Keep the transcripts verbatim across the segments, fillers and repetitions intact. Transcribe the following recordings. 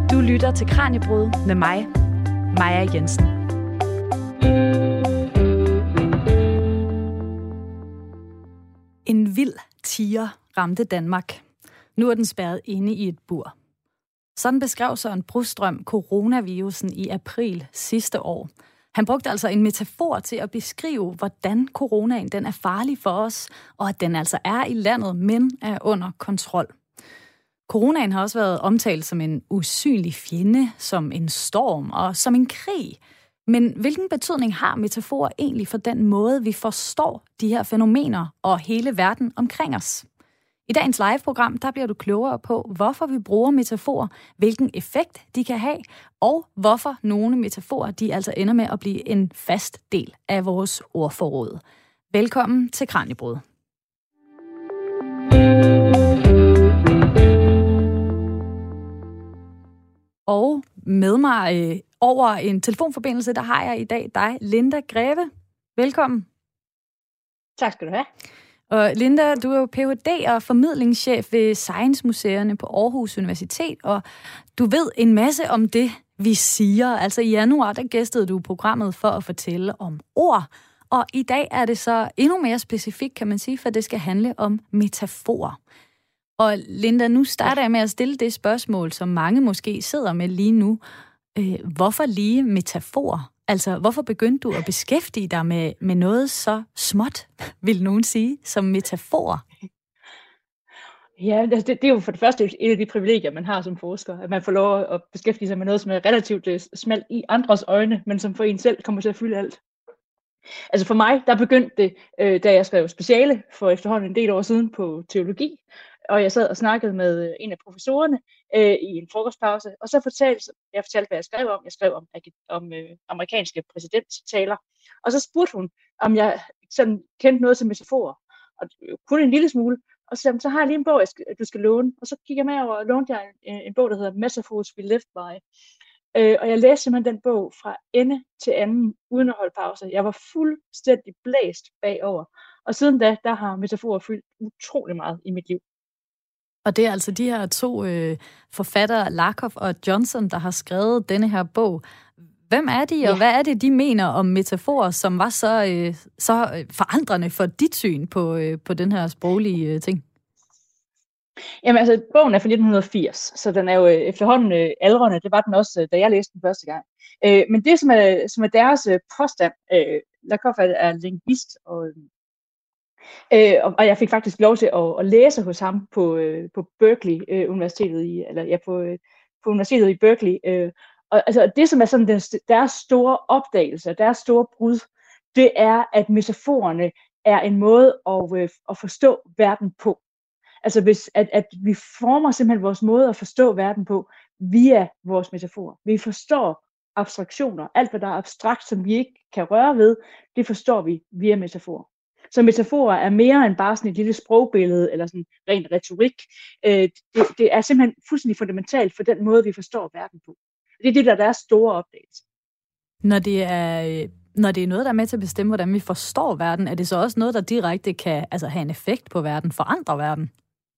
Du lytter til Kraniebrud med mig, Maja Jensen. En vild tiger ramte Danmark. Nu er den spærret inde i et bur. Sådan beskrev Søren Brostrøm coronavirusen i april sidste år. Han brugte altså en metafor til at beskrive, hvordan coronaen den er farlig for os, og at den altså er i landet, men er under kontrol. Coronaen har også været omtalt som en usynlig fjende, som en storm og som en krig. Men hvilken betydning har metaforer egentlig for den måde, vi forstår de her fænomener og hele verden omkring os? I dagens live-program, der bliver du klogere på, hvorfor vi bruger metaforer, hvilken effekt de kan have, og hvorfor nogle metaforer, de altså ender med at blive en fast del af vores ordforråd. Velkommen til Kraniebrud. Og med mig øh, over en telefonforbindelse, der har jeg i dag dig, Linda Greve. Velkommen. Tak skal du have. Og Linda, du er jo P H D og formidlingschef ved Science Museerne på Aarhus Universitet, og du ved en masse om det, vi siger. Altså i januar, der gæstede du programmet for at fortælle om ord, og i dag er det så endnu mere specifikt, kan man sige, for det skal handle om metaforer. Og Linda, nu starter jeg med at stille det spørgsmål, som mange måske sidder med lige nu. Øh, hvorfor lige metafor? Altså, hvorfor begyndte du at beskæftige dig med, med noget så småt, vil nogen sige, som metafor? Ja, det, det er jo for det første et af de privilegier, man har som forsker, at man får lov at beskæftige sig med noget, som er relativt smalt i andres øjne, men som for en selv kommer til at fylde alt. Altså for mig, der begyndte det, øh, da jeg skrev speciale for efterhånden en del år siden på teologi, og jeg sad og snakkede med en af professorerne øh, i en frokostpause, og så fortalte jeg, fortalte, hvad jeg skrev om. Jeg skrev om, om øh, amerikanske præsidenttaler, og så spurgte hun, om jeg sådan kendte noget til metaforer, og kun en lille smule, og så sagde, så har jeg lige en bog, jeg skal, du skal låne, og så kiggede jeg med over og lånte jeg en, en bog, der hedder Metaphors We Live By, øh, og jeg læste simpelthen den bog fra ende til anden, uden at holde pause. Jeg var fuldstændig blæst bagover, og siden da, der har metaforer fyldt utrolig meget i mit liv. Og det er altså de her to øh, forfattere, Lakoff og Johnson, der har skrevet denne her bog. Hvem er de, og ja. Hvad er det, de mener om metaforer, som var så, øh, så forandrende for dit syn på, øh, på den her sproglige øh, ting? Jamen altså, bogen er fra nitten firs, så den er jo efterhånden øh, aldrende. Det var den også, da jeg læste den første gang. Øh, men det, som er, som er deres øh, påstand, øh, Lakoff er, er lingvist, og Øh, og jeg fik faktisk lov til at, at læse hos ham på, øh, på Berkeley øh, Universitetet i, eller ja, på, øh, på universitetet i Berkeley. Øh, og altså det, som er sådan deres, deres store opdagelse, deres store brud, det er, at metaforerne er en måde at, øh, at forstå verden på. Altså hvis, at, at vi former simpelthen vores måde at forstå verden på via vores metaforer. Vi forstår abstraktioner. Alt, hvad der er abstrakt, som vi ikke kan røre ved, det forstår vi via metaforer. Så metaforer er mere end bare sådan et lille sprogbillede eller sådan ren retorik. Øh, det, det er simpelthen fuldstændig fundamentalt for den måde, vi forstår verden på. Det er det, der er deres store opdagelse. Når det er, når det er noget, der er med til at bestemme, hvordan vi forstår verden, er det så også noget, der direkte kan altså, have en effekt på verden, forandre verden?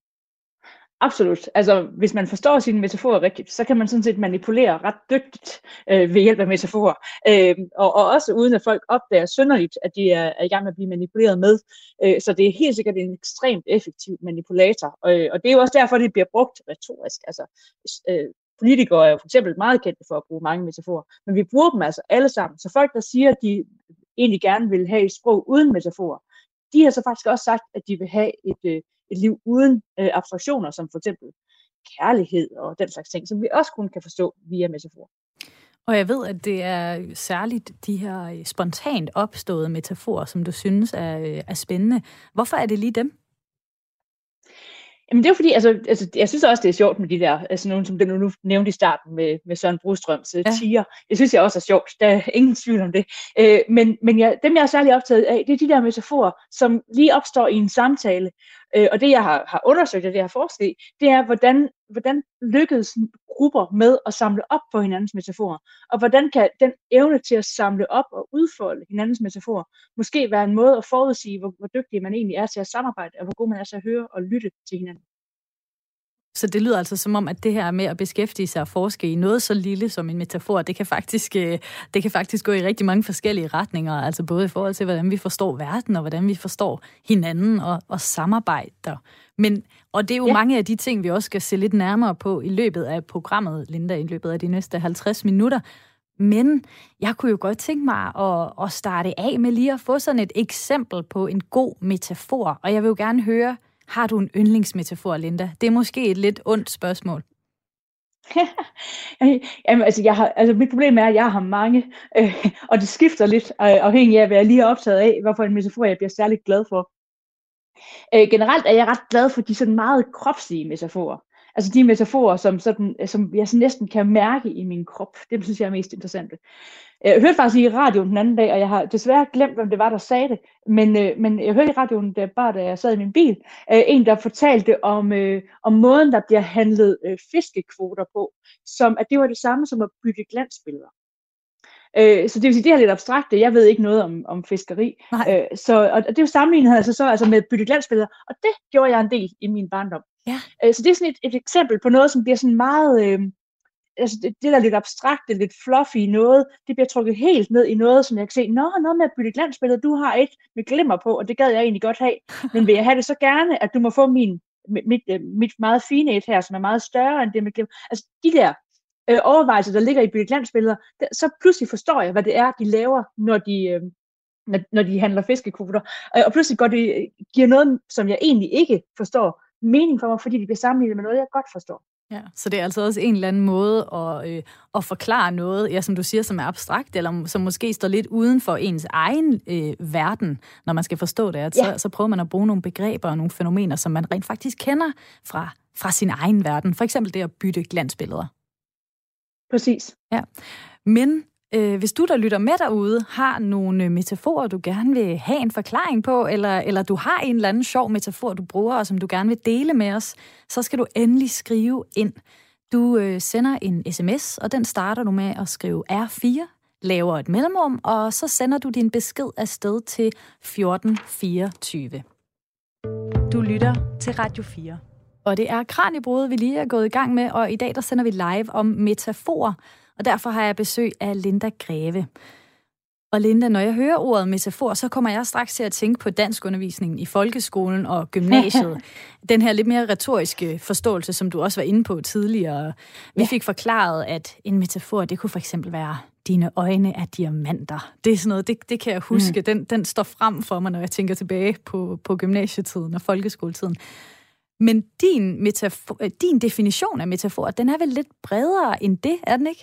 Absolut. Altså, hvis man forstår sine metaforer rigtigt, så kan man sådan set manipulere ret dygtigt øh, ved hjælp af metaforer. Øh, og, og også uden at folk opdager synderligt, at de er, er i gang med at blive manipuleret med. Øh, så det er helt sikkert en ekstremt effektiv manipulator. Øh, og det er jo også derfor, det bliver brugt retorisk. Altså, øh, politikere er jo for eksempel meget kendte for at bruge mange metaforer, men vi bruger dem altså alle sammen. Så folk, der siger, at de egentlig gerne vil have et sprog uden metaforer, de har så faktisk også sagt, at de vil have et øh, et liv uden øh, abstraktioner, som for eksempel kærlighed og den slags ting, som vi også kun kan forstå via metaforer. Og jeg ved, at det er særligt de her spontant opståede metaforer, som du synes er, er spændende. Hvorfor er det lige dem? Jamen det er jo fordi, altså, altså, jeg synes også, det er sjovt med de der, altså nogen, som den nu nævnte i starten med, med Søren Brostrøms ja. tiger. Jeg synes jeg også er sjovt, der er ingen tvivl om det. Øh, men men jeg, dem, jeg er særlig optaget af, det er de der metaforer, som lige opstår i en samtale. Øh, og det, jeg har, har undersøgt, og det jeg har forsket i, det er, hvordan, hvordan lykkedes grupper med at samle op på hinandens metaforer. Og hvordan kan den evne til at samle op og udfolde hinandens metaforer måske være en måde at forudsige, hvor, hvor dygtig man egentlig er til at samarbejde, og hvor god man er til at høre og lytte til hinanden. Så det lyder altså som om, at det her med at beskæftige sig og forske i noget så lille som en metafor, det kan faktisk, det kan faktisk gå i rigtig mange forskellige retninger, altså både i forhold til, hvordan vi forstår verden, og hvordan vi forstår hinanden og, og samarbejder. Men, og det er jo ja. mange af de ting, vi også skal se lidt nærmere på i løbet af programmet, Linda, i løbet af de næste halvtreds minutter. Men jeg kunne jo godt tænke mig at, at starte af med lige at få sådan et eksempel på en god metafor. Og jeg vil jo gerne høre, har du en yndlingsmetafor, Linda? Det er måske et lidt ondt spørgsmål. Jamen, altså, jeg har, altså, mit problem er, at jeg har mange, øh, og det skifter lidt, øh, afhængig af, hvad jeg lige er optaget af, hvorfor en metafor, jeg bliver særligt glad for. Øh, generelt er jeg ret glad for de sådan meget kropslige metaforer. Altså de metaforer, som, sådan, som jeg så næsten kan mærke i min krop. Det synes jeg er mest interessante. Jeg hørte faktisk i radioen den anden dag, og jeg har desværre glemt, hvem det var, der sagde det. Men, øh, men jeg hørte i radioen, der, bare da jeg sad i min bil, øh, en, der fortalte om, øh, om måden, der bliver handlet øh, fiskekvoter på, som at det var det samme som at bytte glansbilleder. Øh, så det vil sige, det er lidt abstrakte. Jeg ved ikke noget om, om fiskeri. Øh, så, og det er jo sammenlignet altså, så, altså med bytte glansbilleder, og det gjorde jeg en del i min barndom. Ja. Øh, så det er sådan et, et eksempel på noget, som bliver sådan meget... Øh, altså det, det der er lidt abstrakt, lidt fluffy noget, det bliver trukket helt ned i noget, som jeg kan se, nå, noget med at bytte glansbilleder, du har et med glimmer på, og det gad jeg egentlig godt have, men vil jeg have det så gerne, at du må få min, mit, mit meget fine et her, som er meget større end det med glimmer. Altså de der øh, overvejelser, der ligger i bytte glansbilleder, der, så pludselig forstår jeg, hvad det er, de laver, når de, øh, når, når de handler fiskekvoter, øh, og pludselig går det, giver noget, som jeg egentlig ikke forstår, mening for mig, fordi de bliver sammenlignet med noget, jeg godt forstår. Ja, så det er altså også en eller anden måde at, øh, at forklare noget, ja, som du siger, som er abstrakt, eller som måske står lidt uden for ens egen øh, verden, når man skal forstå det. At ja. så, så prøver man at bruge nogle begreber og nogle fænomener, som man rent faktisk kender fra, fra sin egen verden. For eksempel det at bytte glansbilleder. Præcis. Ja, men øh, hvis du, der lytter med derude, har nogle metaforer, du gerne vil have en forklaring på, eller, eller du har en eller anden sjov metafor, du bruger, og som du gerne vil dele med os, så skal du endelig skrive ind. Du øh, sender en sms, og den starter du med at skrive R fire, laver et mellemrum, og så sender du din besked afsted til fjorten fireogtyve. Du lytter til Radio fire. Og det er Kraniebrud, vi lige er gået i gang med, og i dag der sender vi live om metaforer, og derfor har jeg besøg af Linda Greve. Og Linda, når jeg hører ordet metafor, så kommer jeg straks til at tænke på danskundervisningen i folkeskolen og gymnasiet. Den her lidt mere retoriske forståelse, som du også var inde på tidligere. Vi fik forklaret, at en metafor, det kunne for eksempel være, dine øjne er diamanter. Det er sådan noget, det, det kan jeg huske. Mm. Den, den står frem for mig, når jeg tænker tilbage på, på gymnasietiden og folkeskoletiden. Men din, metafor, din definition af metafor, den er vel lidt bredere end det, er den ikke?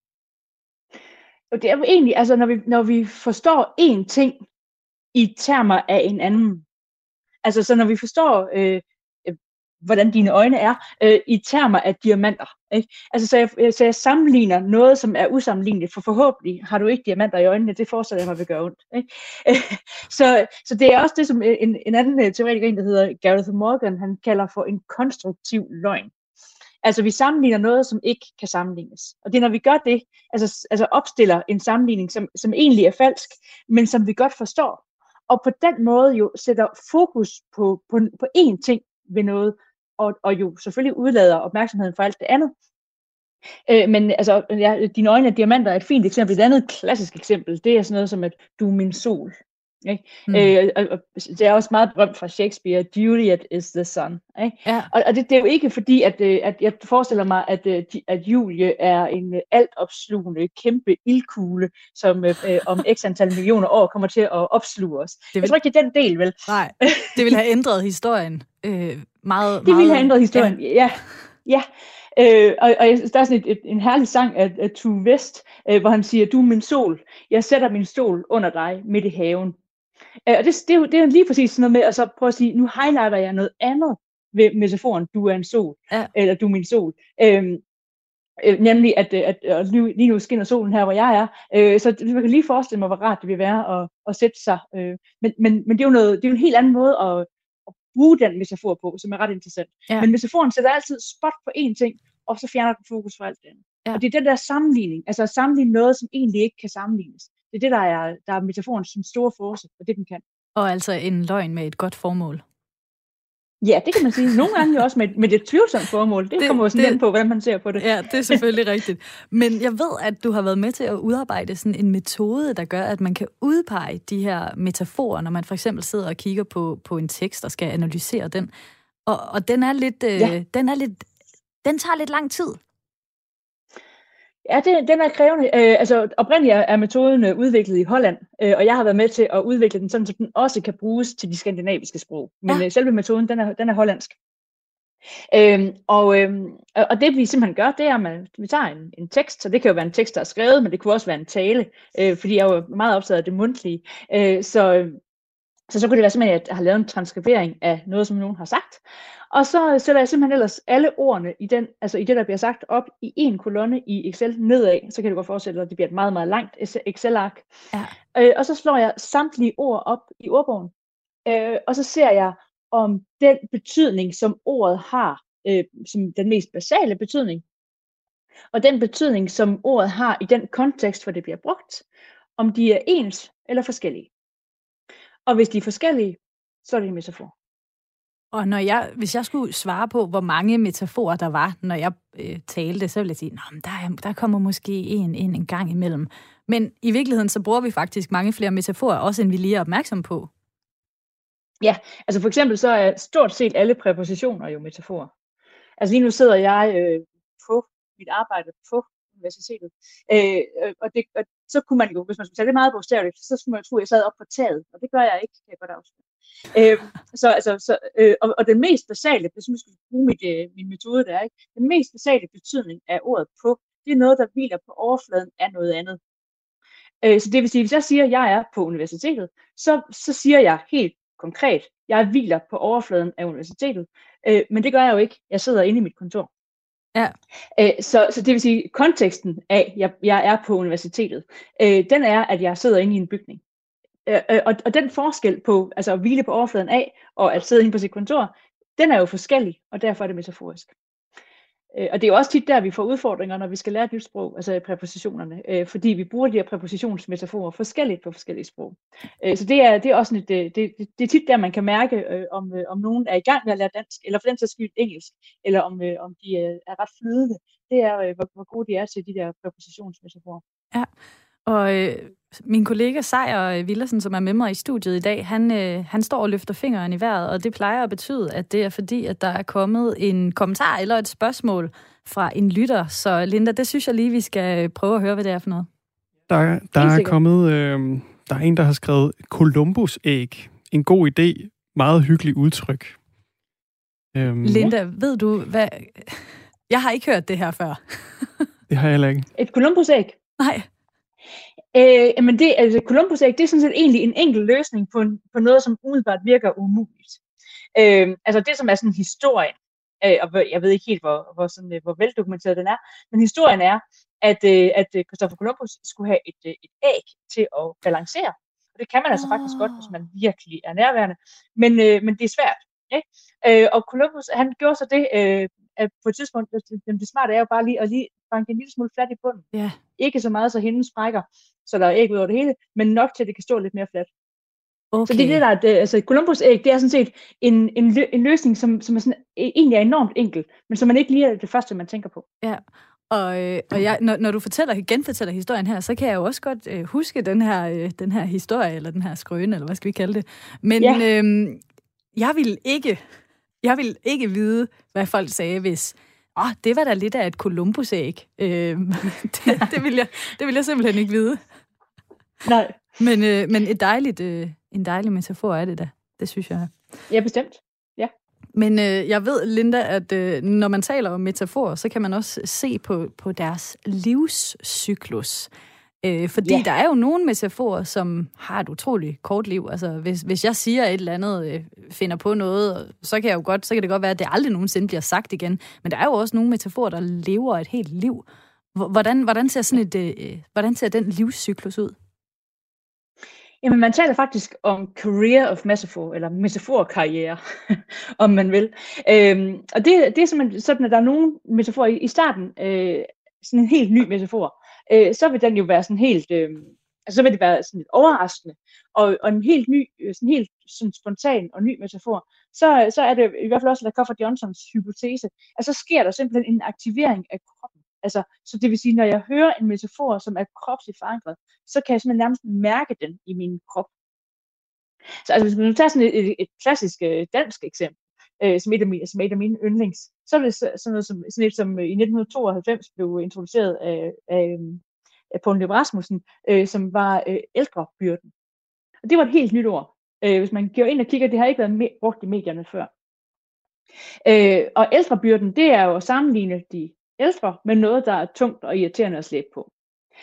Det er jo egentlig, altså når vi, når vi forstår én ting i termer af en anden. Altså så når vi forstår, øh, øh, hvordan dine øjne er, øh, i termer af diamanter. Ikke? Altså så jeg, så jeg sammenligner noget, som er usammenligneligt, for forhåbentlig har du ikke diamanter i øjnene, det forestiller jeg mig vil gøre ondt. Ikke? så, så det er også det, som en, en anden teoretiker, der hedder Gareth Morgan, han kalder for en konstruktiv løgn. Altså vi sammenligner noget, som ikke kan sammenlignes. Og det er, når vi gør det, altså, altså opstiller en sammenligning, som, som egentlig er falsk, men som vi godt forstår. Og på den måde jo sætter fokus på, på, på én ting ved noget, og, og jo selvfølgelig udlader opmærksomheden for alt det andet. Øh, men altså, ja, dine øjne af diamanter er et fint eksempel. Et andet klassisk eksempel, det er sådan noget som, at du er min sol. Ikke? Mm. Øh, og, og det er også meget berømt fra Shakespeare, Juliet is the sun. Ikke? Ja. Og, og det, det er jo ikke fordi, at, at jeg forestiller mig, at, at Julie er en altopslugende kæmpe ildkugle, som øh, om x antal millioner år kommer til at opsluge os. Det vil... Jeg tror ikke, det er den del, vel? Nej, det ville have ændret historien øh, meget. Det ville meget... have ændret historien, ja. ja. ja. Øh, og, og der er sådan et, et, en herlig sang af, af Tue West, øh, hvor han siger, du er min sol, jeg sætter min stol under dig midt i haven. Øh, og det, det, er jo, det er jo lige præcis sådan noget med at så prøve at sige, nu highlighter jeg noget andet ved metaforen, du er en sol, ja. Eller du er min sol. Øh, øh, nemlig, at, at, at lige nu skinner solen her, hvor jeg er. Øh, så man kan lige forestille mig, hvor rart det vil være at, at sætte sig. Øh, men, men, men det er jo noget, det er jo en helt anden måde at bruge den metafor på, som er ret interessant. Ja. Men metaforen sætter altid spot på én ting, og så fjerner den fokus fra alt det andet. Ja. Og det er den der sammenligning, altså at sammenligne noget, som egentlig ikke kan sammenlignes. Det er det, der er, der er metaforens store force, og det den kan. Og altså en løgn med et godt formål. Ja, det kan man sige. Nogle gange jo også med, med det tvivlsomt formål. Det, det kommer jo sådan det, på, hvordan man ser på det. Ja, det er selvfølgelig rigtigt. Men jeg ved, at du har været med til at udarbejde sådan en metode, der gør, at man kan udpege de her metaforer, når man for eksempel sidder og kigger på, på en tekst og skal analysere den. Og, og den er lidt, ja. øh, den er lidt, den tager lidt lang tid. Ja, det, den er krævende. Øh, altså oprindeligt er metoden øh, udviklet i Holland, øh, og jeg har været med til at udvikle den sådan, så den også kan bruges til de skandinaviske sprog. Men ja. øh, selve metoden, den er, den er hollandsk. Øhm, og, øhm, og det vi simpelthen gør, det er, at man, vi tager en, en tekst, så det kan jo være en tekst, der er skrevet, men det kunne også være en tale, øh, fordi jeg er jo meget optaget af det mundtlige. Øh, så, så så kunne det være simpelthen, at jeg har lavet en transkribering af noget, som nogen har sagt. Og så sætter jeg simpelthen ellers alle ordene i, den, altså i det, der bliver sagt, op i en kolonne i Excel nedad. Så kan det godt forestille dig, at det bliver et meget, meget langt Excel-ark. Ja. Øh, og så slår jeg samtlige ord op i ordbogen. Øh, og så ser jeg, om den betydning, som ordet har, øh, som den mest basale betydning, og den betydning, som ordet har i den kontekst, hvor det bliver brugt, om de er ens eller forskellige. Og hvis de er forskellige, så er det en metafor. Og når jeg, hvis jeg skulle svare på, hvor mange metaforer der var, når jeg øh, talte, så ville jeg sige, at der, der kommer måske en, en en gang imellem. Men i virkeligheden, så bruger vi faktisk mange flere metaforer, også end vi lige er opmærksom på. Ja, altså for eksempel så er stort set alle præpositioner jo metaforer. Altså lige nu sidder jeg øh, på mit arbejde på universitetet, øh, og, det, og så kunne man jo, hvis man skulle tage det meget bogstaveligt, så skulle man tro, at jeg sad op på taget, og det gør jeg ikke, kan jeg godt afsløre. Øh, så, altså, så, øh, og, og den mest basale, hvis man skulle bruge mit, øh, min metode der, ikke? Den mest basale betydning af ordet på, det er noget, der hviler på overfladen af noget andet. Øh, så det vil sige, hvis jeg siger, at jeg er på universitetet, så, så siger jeg helt konkret, jeg hviler på overfladen af universitetet, øh, men det gør jeg jo ikke. Jeg sidder inde i mit kontor. Ja. Øh, så, så det vil sige, konteksten af, at jeg, jeg er på universitetet, øh, den er, at jeg sidder inde i en bygning. Øh, og, og den forskel på altså at hvile på overfladen af, og at sidde inde på sit kontor, den er jo forskellig, og derfor er det metaforisk. Øh, og det er jo også tit der, vi får udfordringer, når vi skal lære et nyt sprog, altså præpositionerne, øh, fordi vi bruger de her præpositionsmetaforer forskelligt på forskellige sprog. Øh, så det er, det er også et, det, det, det er tit der, man kan mærke, øh, om, øh, om nogen er i gang med at lære dansk, eller for den sags skyld engelsk, eller om, øh, om de øh, er ret flydende. Det er, øh, hvor, hvor gode de er til de der præpositionsmetaforer. Ja, og øh, min kollega Sejer Villersen, som er med mig i studiet i dag, han, øh, han står og løfter fingeren i vejret, og det plejer at betyde, at det er fordi, at der er kommet en kommentar eller et spørgsmål fra en lytter. Så Linda, det synes jeg lige, vi skal prøve at høre, hvad det er for noget. Der, der er kommet, øh, der er en, der har skrevet Columbus-æg. En god idé, meget hyggelig udtryk. Øhm, Linda, ved du hvad... Jeg har ikke hørt det her før. Det har jeg heller ikke. Et Columbus-æg? Nej. Øh, men det, altså, Columbus-æg, det er sådan set egentlig en enkel løsning på, en, på noget, som umiddelbart virker umuligt. Øh, altså det, som er sådan historien, øh, og jeg ved ikke helt, hvor, hvor, sådan, hvor veldokumenteret den er, men historien er, at, øh, at Christopher Columbus skulle have et, et æg til at balancere. Og det kan man altså oh. faktisk godt, hvis man virkelig er nærværende, men, øh, men det er svært. Ikke? Øh, og Columbus, han gjorde så det, øh, at på et tidspunkt, det, det smarte er jo bare lige at lige banke en lille smule fladt i bunden. Yeah. Ikke så meget, så hinden sprækker, så der er æg ud over det hele, men nok til, at det kan stå lidt mere fladt. Okay. Så det er det, der er, det, altså Columbus-æg, det er sådan set en, en, lø, en løsning, som, som er sådan, egentlig er enormt enkel, men som man ikke lige er det første, man tænker på. Ja, og, øh, og jeg, når, når du fortæller, genfortæller historien her, så kan jeg jo også godt øh, huske den her, øh, den her historie, eller den her skrøne, eller hvad skal vi kalde det. Men ja. øh, jeg vil ikke, jeg vil ikke vide, hvad folk sagde, hvis åh, oh, det var da lidt af et Columbus-æg. Øh, det, det, vil jeg, det vil jeg simpelthen ikke vide. Nej. Men, øh, men et dejligt, øh, en dejlig metafor er det da. Det synes jeg. Ja, bestemt. Ja. Men øh, jeg ved, Linda, at øh, når man taler om metaforer, så kan man også se på, på deres livscyklus. Øh, fordi ja. Der er jo nogle metaforer, som har et utroligt kort liv. Altså, hvis, hvis jeg siger et eller andet, øh, finder på noget, så kan, jeg jo godt, så kan det godt være, at det aldrig nogensinde bliver sagt igen. Men der er jo også nogle metaforer, der lever et helt liv. Hvordan, hvordan, ser, sådan et, øh, hvordan ser den livscyklus ud? Jamen, man taler faktisk om career of metaphor, eller metaforkarriere, om man vil. Øhm, og det, det er simpelthen sådan, at der er nogle metaforer i, i starten, øh, sådan en helt ny metafor, øh, så vil den jo være sådan helt, øh, altså så vil det være sådan lidt overraskende, og, og en helt ny, sådan helt sådan spontan og ny metafor, så, så er det i hvert fald også Lakoff Johnsons hypotese, at så sker der simpelthen en aktivering af kroppen. Altså, så det vil sige, når jeg hører en metafor, som er kropsligt forankret, så kan jeg simpelthen nærmest mærke den i min krop. Så altså, hvis man tager sådan et, et, et klassisk øh, dansk eksempel, øh, som, et af mine, som et af mine yndlings, så er det sådan noget som, sådan et, som i nitten tooghalvfems blev introduceret af, af, af Poul Nyrup Rasmussen, øh, som var øh, ældrebyrden. Og det var et helt nyt ord. Øh, hvis man går ind og kigger, det har ikke været me- brugt i medierne før. Øh, og ældrebyrden, det er jo at sammenligne de ældre med noget, der er tungt og irriterende at slæbe på.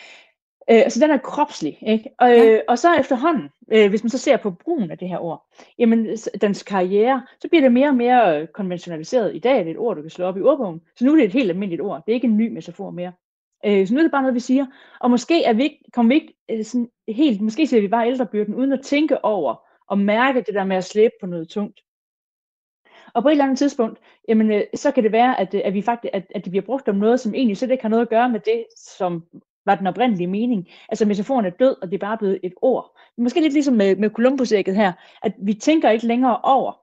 Øh, altså den er kropslig, ikke? Og, ja. øh, og så efterhånden, øh, hvis man så ser på brugen af det her ord, jamen dens karriere, så bliver det mere og mere konventionaliseret. I dag er det et ord, du kan slå op i ordbogen, så nu er det et helt almindeligt ord. Det er ikke en ny metafor mere. Øh, så nu er det bare noget, vi siger. Og måske er vi ikke, kommer vi ikke øh, sådan helt, måske ser vi bare ældrebyrden, uden at tænke over og mærke det der med at slæbe på noget tungt. Og på et eller andet tidspunkt, jamen, øh, så kan det være, at, at, vi faktisk, at, at det bliver brugt om noget, som egentlig slet ikke har noget at gøre med det, som var den oprindelige mening. Altså metaforen er død, og det er bare blevet et ord. Måske lidt ligesom med, med Columbus-ægget her, at vi tænker ikke længere over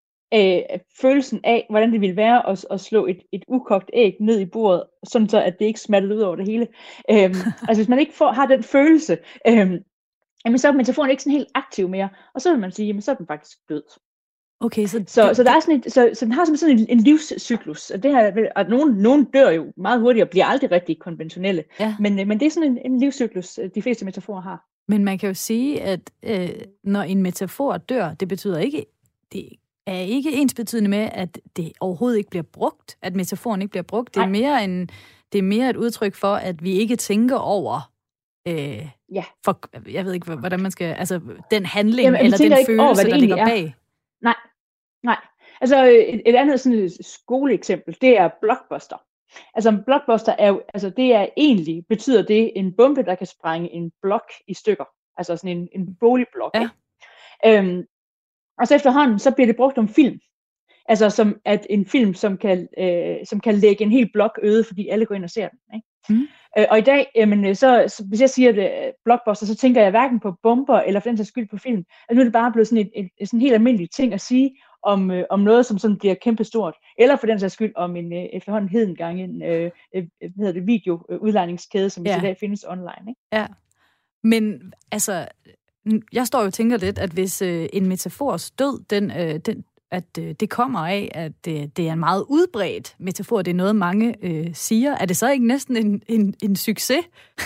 øh, følelsen af, hvordan det ville være at, at slå et, et ukogt æg ned i bordet, sådan så at det ikke smattede ud over det hele. Øhm, altså hvis man ikke får, har den følelse, øhm, jamen, så er metaforen ikke sådan helt aktiv mere, og så vil man sige, jamen så er den faktisk død. Okay, så, så, det, så, der er sådan et, så, så den har sådan en, en livscyklus, og det her, at nogen, nogen dør jo meget hurtigt og bliver aldrig rigtig konventionelle, ja. men, men det er sådan en, en livscyklus, de fleste metaforer har. Men man kan jo sige, at øh, når en metafor dør, det betyder ikke, det er ikke ensbetydende med, at det overhovedet ikke bliver brugt, at metaforen ikke bliver brugt. Det er, mere, en, det er mere et udtryk for, at vi ikke tænker over, øh, ja. for, jeg ved ikke, hvordan man skal, altså den handling, Jamen, eller den følelse, over, der ligger bag. Nej, nej. Altså et, et andet sådan et skoleeksempel, det er Blockbuster. Altså en Blockbuster er jo, altså det er egentlig, betyder det en bombe, der kan sprænge en blok i stykker. Altså sådan en, en boligblok. Ja. Øhm, og så efterhånden, så bliver det brugt om film. Altså som at en film, som kan, øh, som kan lægge en hel blok øde, fordi alle går ind og ser den. Ikke? Mm. Øh, og i dag, jamen, så, så hvis jeg siger det Blockbuster, så tænker jeg hverken på bomber, eller for den sags skyld på film. Altså nu er det bare blevet sådan et, et, et sådan helt almindeligt ting at sige, om, øh, om noget, som sådan bliver kæmpestort, eller for den sags skyld om en øh, efterhånden hedengang en øh, øh, hvad hedder det, videoudlejningskæde, som ja. i dag findes online. Ikke? Ja, men altså, jeg står jo og tænker lidt, at hvis øh, en metafors død, den, øh, den, at øh, det kommer af, at øh, det er en meget udbredt metafor, det er noget, mange øh, siger, er det så ikke næsten en, en, en succes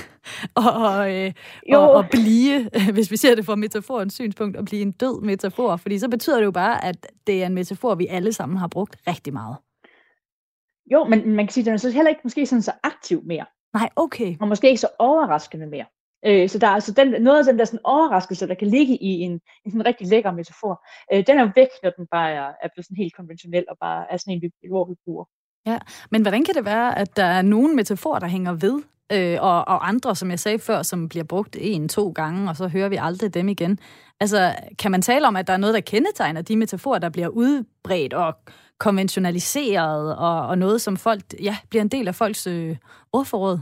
og, øh, og, og blive, hvis vi ser det fra metaforens synspunkt, at blive en død metafor? Fordi så betyder det jo bare, at det er en metafor, vi alle sammen har brugt rigtig meget. Jo, men man kan sige, at den er så heller ikke måske sådan så aktiv mere. Nej, okay. Og måske ikke så overraskende mere. Øh, så der er altså den, noget af den der sådan overraskelse, der kan ligge i en, en sådan rigtig lækker metafor, øh, den er jo væk, når den bare er, er blevet sådan helt konventionel og bare er sådan en, et ord, vi bruger. Ja, men hvordan kan det være, at der er nogle metaforer, der hænger ved, øh, og, og andre, som jeg sagde før, som bliver brugt en, to gange, og så hører vi aldrig dem igen? Altså, kan man tale om, at der er noget, der kendetegner de metaforer, der bliver udbredt og konventionaliseret, og, og noget, som folk, ja, bliver en del af folks øh, ordforråd?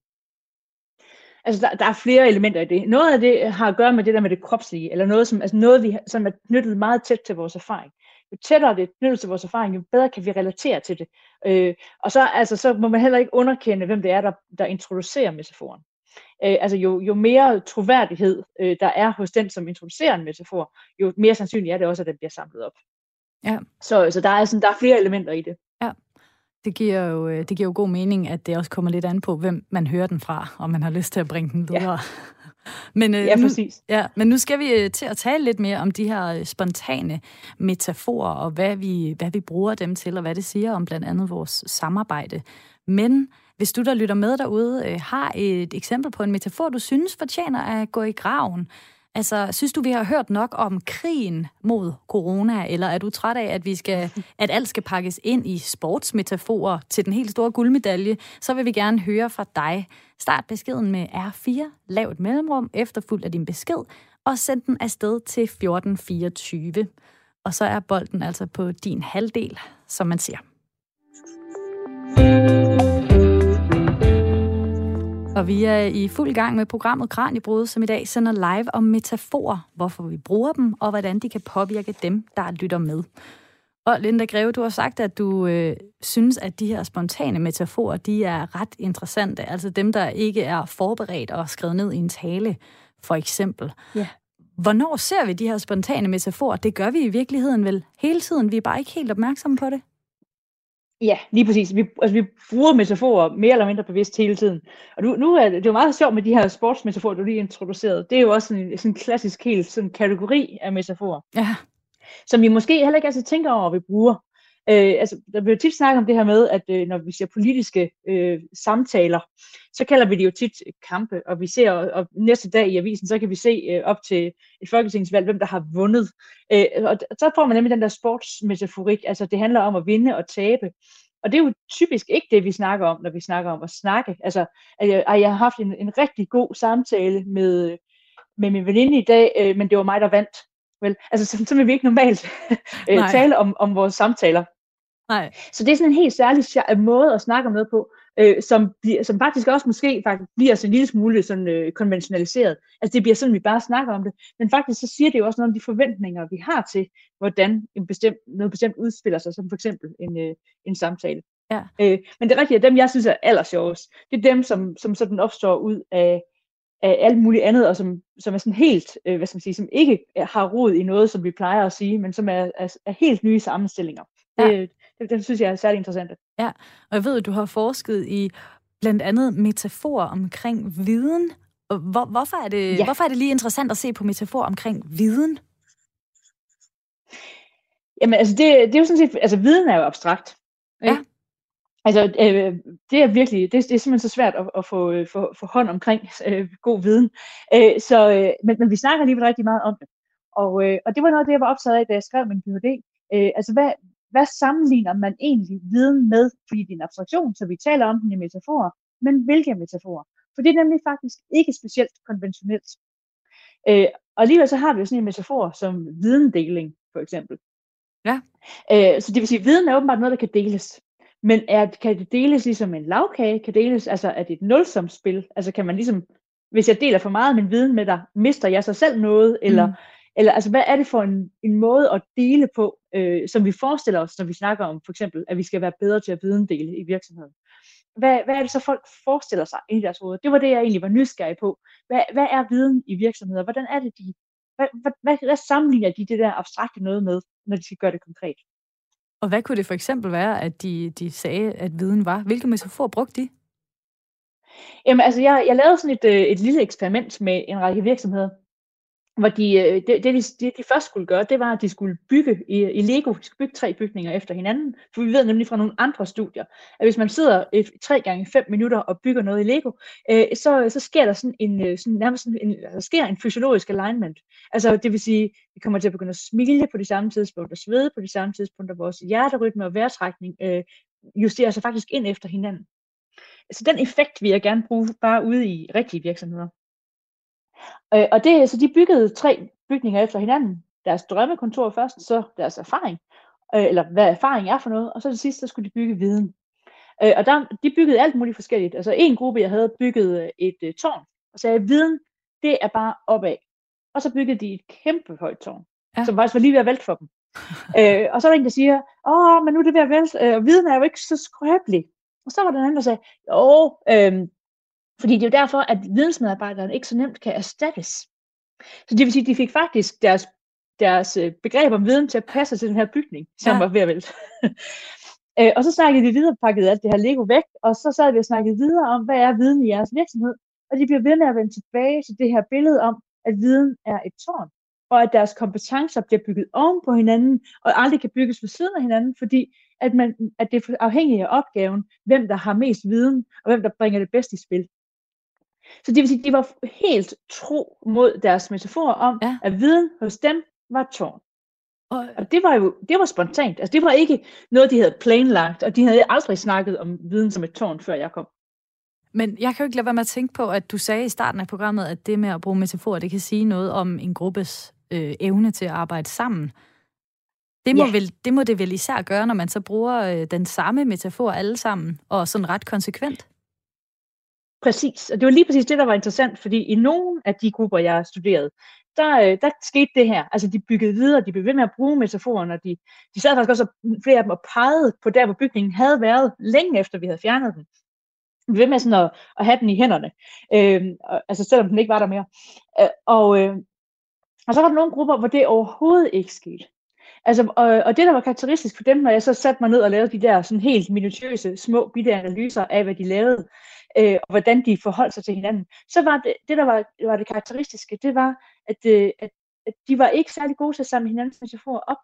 Altså, der, der er flere elementer i det. Noget af det har at gøre med det der med det kropslige, eller noget, som, altså noget, vi, som er knyttet meget tæt til vores erfaring. Jo tættere det er knyttet til vores erfaring, jo bedre kan vi relatere til det. Øh, og så, altså, så må man heller ikke underkende, hvem det er, der, der introducerer metaforen. Øh, altså, jo, jo mere troværdighed, øh, der er hos den, som introducerer en metafor, jo mere sandsynligt er det også, at den bliver samlet op. Ja. Så, så der, er sådan, der er flere elementer i det. Ja. Det giver, jo, det giver jo god mening, at det også kommer lidt an på, hvem man hører den fra, og man har lyst til at bringe den videre. Ja, men, øh, ja præcis. Nu, ja, men nu skal vi til at tale lidt mere om de her spontane metaforer, og hvad vi, hvad vi bruger dem til, og hvad det siger om blandt andet vores samarbejde. Men hvis du, der lytter med derude, øh, har et eksempel på en metafor, du synes fortjener at gå i graven, altså, synes du, vi har hørt nok om krigen mod corona, eller er du træt af, at vi skal, at alt skal pakkes ind i sportsmetaforer til den helt store guldmedalje, så vil vi gerne høre fra dig. Start beskeden med R fire, lav et mellemrum, efterfulgt af din besked, og send den afsted til fjorten fireogtyve. Og så er bolden altså på din halvdel, som man siger. Og vi er i fuld gang med programmet Kraniebrud, som i dag sender live om metaforer, hvorfor vi bruger dem, og hvordan de kan påvirke dem, der lytter med. Og Linda Greve, du har sagt, at du øh, synes, at de her spontane metaforer, de er ret interessante. Altså dem, der ikke er forberedt og skrevet ned i en tale, for eksempel. Ja. Hvornår ser vi de her spontane metaforer? Det gør vi i virkeligheden vel hele tiden. Vi er bare ikke helt opmærksomme på det. Ja, lige præcis. Vi, altså, vi bruger metaforer mere eller mindre bevidst hele tiden. Og nu, nu er det, det er jo meget sjovt med de her sportsmetaforer, du lige introducerede. Det er jo også sådan en, sådan en klassisk helt sådan kategori af metaforer. Ja. Som vi måske heller ikke altid tænker over, at vi bruger. Øh, altså, der bliver tit snakket om det her med, at øh, når vi ser politiske øh, samtaler, så kalder vi det jo tit kampe, og vi ser, og, og næste dag i avisen, så kan vi se øh, op til et folketingsvalg, hvem der har vundet. Øh, og så får man nemlig den der sportsmetaforik, altså det handler om at vinde og tabe. Og det er jo typisk ikke det, vi snakker om, når vi snakker om at snakke. Altså, at jeg, at jeg har haft en, en rigtig god samtale med, med min veninde i dag, øh, men det var mig, der vandt. Vel, altså, så, så vil vi ikke normalt øh, tale om, om vores samtaler. Nej. Så det er sådan en helt særlig måde at snakke om noget på, øh, som, bliver, som faktisk også måske faktisk bliver sådan en lille smule sådan, øh, konventionaliseret. Altså det bliver sådan, vi bare snakker om det. Men faktisk så siger det jo også noget om de forventninger, vi har til, hvordan en bestemt, noget bestemt udspiller sig, som for eksempel en, øh, en samtale. Ja. Øh, men det rigtige, at dem jeg synes er allersjovest, det er dem, som, som sådan opstår ud af af alt muligt andet, og som, som er sådan helt, øh, hvad skal man sige, som ikke har rod i noget, som vi plejer at sige, men som er, er, er helt nye sammenstillinger. Ja. Det, det, det synes jeg er særlig interessant. Ja, og jeg ved, at du har forsket i blandt andet metaforer omkring viden. Hvor, hvorfor, er det, ja. hvorfor er det lige interessant at se på metaforer omkring viden? Jamen, altså, det, det er jo sådan set, altså, viden er jo abstrakt. Ikke? Ja. Altså, øh, det er virkelig, det, det er simpelthen så svært at, at få, få, få hånd omkring øh, god viden. Øh, så, øh, men, men vi snakker alligevel rigtig meget om det. Og, øh, og det var noget af det, jeg var optaget af, da jeg skrev min P H D. Øh, altså, hvad, hvad sammenligner man egentlig viden med? Fordi det er en abstraktion, så vi taler om den i metaforer. Men hvilke metaforer? For det er nemlig faktisk ikke specielt konventionelt. Øh, og alligevel så har vi jo sådan en metafor som videndeling, for eksempel. Ja. Øh, så det vil sige, at viden er åbenbart noget, der kan deles. Men er, kan det deles ligesom en lavkage? Kan deles, altså er det et nulsumsspil? Altså kan man ligesom, hvis jeg deler for meget af min viden med dig, mister jeg sig selv noget? Eller, mm. eller altså hvad er det for en, en måde at dele på, øh, som vi forestiller os, når vi snakker om for eksempel, at vi skal være bedre til at videndele i virksomheden? Hvad, hvad er det så folk forestiller sig i deres hoveder? Det var det, jeg egentlig var nysgerrig på. Hvad, hvad er viden i virksomheder? Hvordan er det, de, hvad, hvad, hvad, hvad sammenligner de det der abstrakte noget med, når de skal gøre det konkret? Og hvad kunne det for eksempel være, at de, de sagde, at viden var? Hvilke metaforer brugte de? Jamen altså, jeg, jeg lavede sådan et, et lille eksperiment med en række virksomheder, hvor de, det, det, de, de først skulle gøre, det var, at de skulle bygge i, i Lego, de skulle bygge tre bygninger efter hinanden, for vi ved nemlig fra nogle andre studier, at hvis man sidder et, tre gange fem minutter og bygger noget i Lego, øh, så, så sker der sådan en, sådan, nærmest sådan en, der sker en fysiologisk alignment. Altså det vil sige, vi kommer til at begynde at smile på de samme tidspunkter, svede på de samme tidspunkter, vores hjerterytme og vejrtrækning øh, justerer sig faktisk ind efter hinanden. Så den effekt vil jeg gerne bruge bare ude i rigtige virksomheder. Øh, og det, så de byggede tre bygninger efter hinanden. Deres drømmekontor først, så deres erfaring, øh, eller hvad erfaring er for noget, og så til sidst, så skulle de bygge viden. Øh, og der, de byggede alt muligt forskelligt. Altså en gruppe, jeg havde bygget et uh, tårn, og sagde, viden, det er bare opad. Og så byggede de et kæmpe højt tårn, ja. Som faktisk var lige ved at vælte for dem. øh, og så er der en, der siger, åh, men nu er det ved at vælte, øh, og viden er jo ikke så skrøbelig. Og så var der en anden, der sagde, jo, øh, fordi det er jo derfor, at vidensmedarbejderne ikke så nemt kan erstattes. Så det vil sige, at de fik faktisk deres, deres begreb om viden til at passe til den her bygning, som ja. Var ved at vælte. Og så snakkede vi videre, pakkede alt det her Lego væk, og så sad vi og snakkede videre om, hvad er viden i jeres virksomhed. Og de bliver ved med at vende tilbage til det her billede om, at viden er et tårn, og at deres kompetencer bliver bygget oven på hinanden, og aldrig kan bygges ved siden af hinanden, fordi at, man, at det er afhængigt af opgaven, hvem der har mest viden, og hvem der bringer det bedste i spil. Så det vil sige, at de var helt tro mod deres metafor om, ja. At viden hos dem var tårn. Og, og det var jo det var spontant. Altså det var ikke noget, de havde planlagt, og de havde aldrig snakket om viden som et tårn, før jeg kom. Men jeg kan jo ikke lade være med at tænke på, at du sagde i starten af programmet, at det med at bruge metaforer, det kan sige noget om en gruppes øh, evne til at arbejde sammen. Det må, ja. vel, det må det vel især gøre, når man så bruger øh, den samme metafor alle sammen, og sådan ret konsekvent. Præcis, og det var lige præcis det, der var interessant, fordi i nogle af de grupper, jeg studerede, der, der skete det her. Altså, de byggede videre, de blev ved med at bruge metaforen, og de, de sad faktisk også flere af dem og pegede på der, hvor bygningen havde været, længe efter vi havde fjernet den. De blev ved med sådan at, at have den i hænderne, øh, og, altså selvom den ikke var der mere. Øh, og, øh, og så var der nogle grupper, hvor det overhovedet ikke skete. Altså, og, og det, der var karakteristisk for dem, når jeg så satte mig ned og lavede de der sådan helt minutiøse, små bitte analyser af, hvad de lavede, øh, og hvordan de forholdt sig til hinanden, så var det, det der var, var det karakteristiske, det var, at, øh, at, at de var ikke særlig gode til at samle hinandens metaforer op.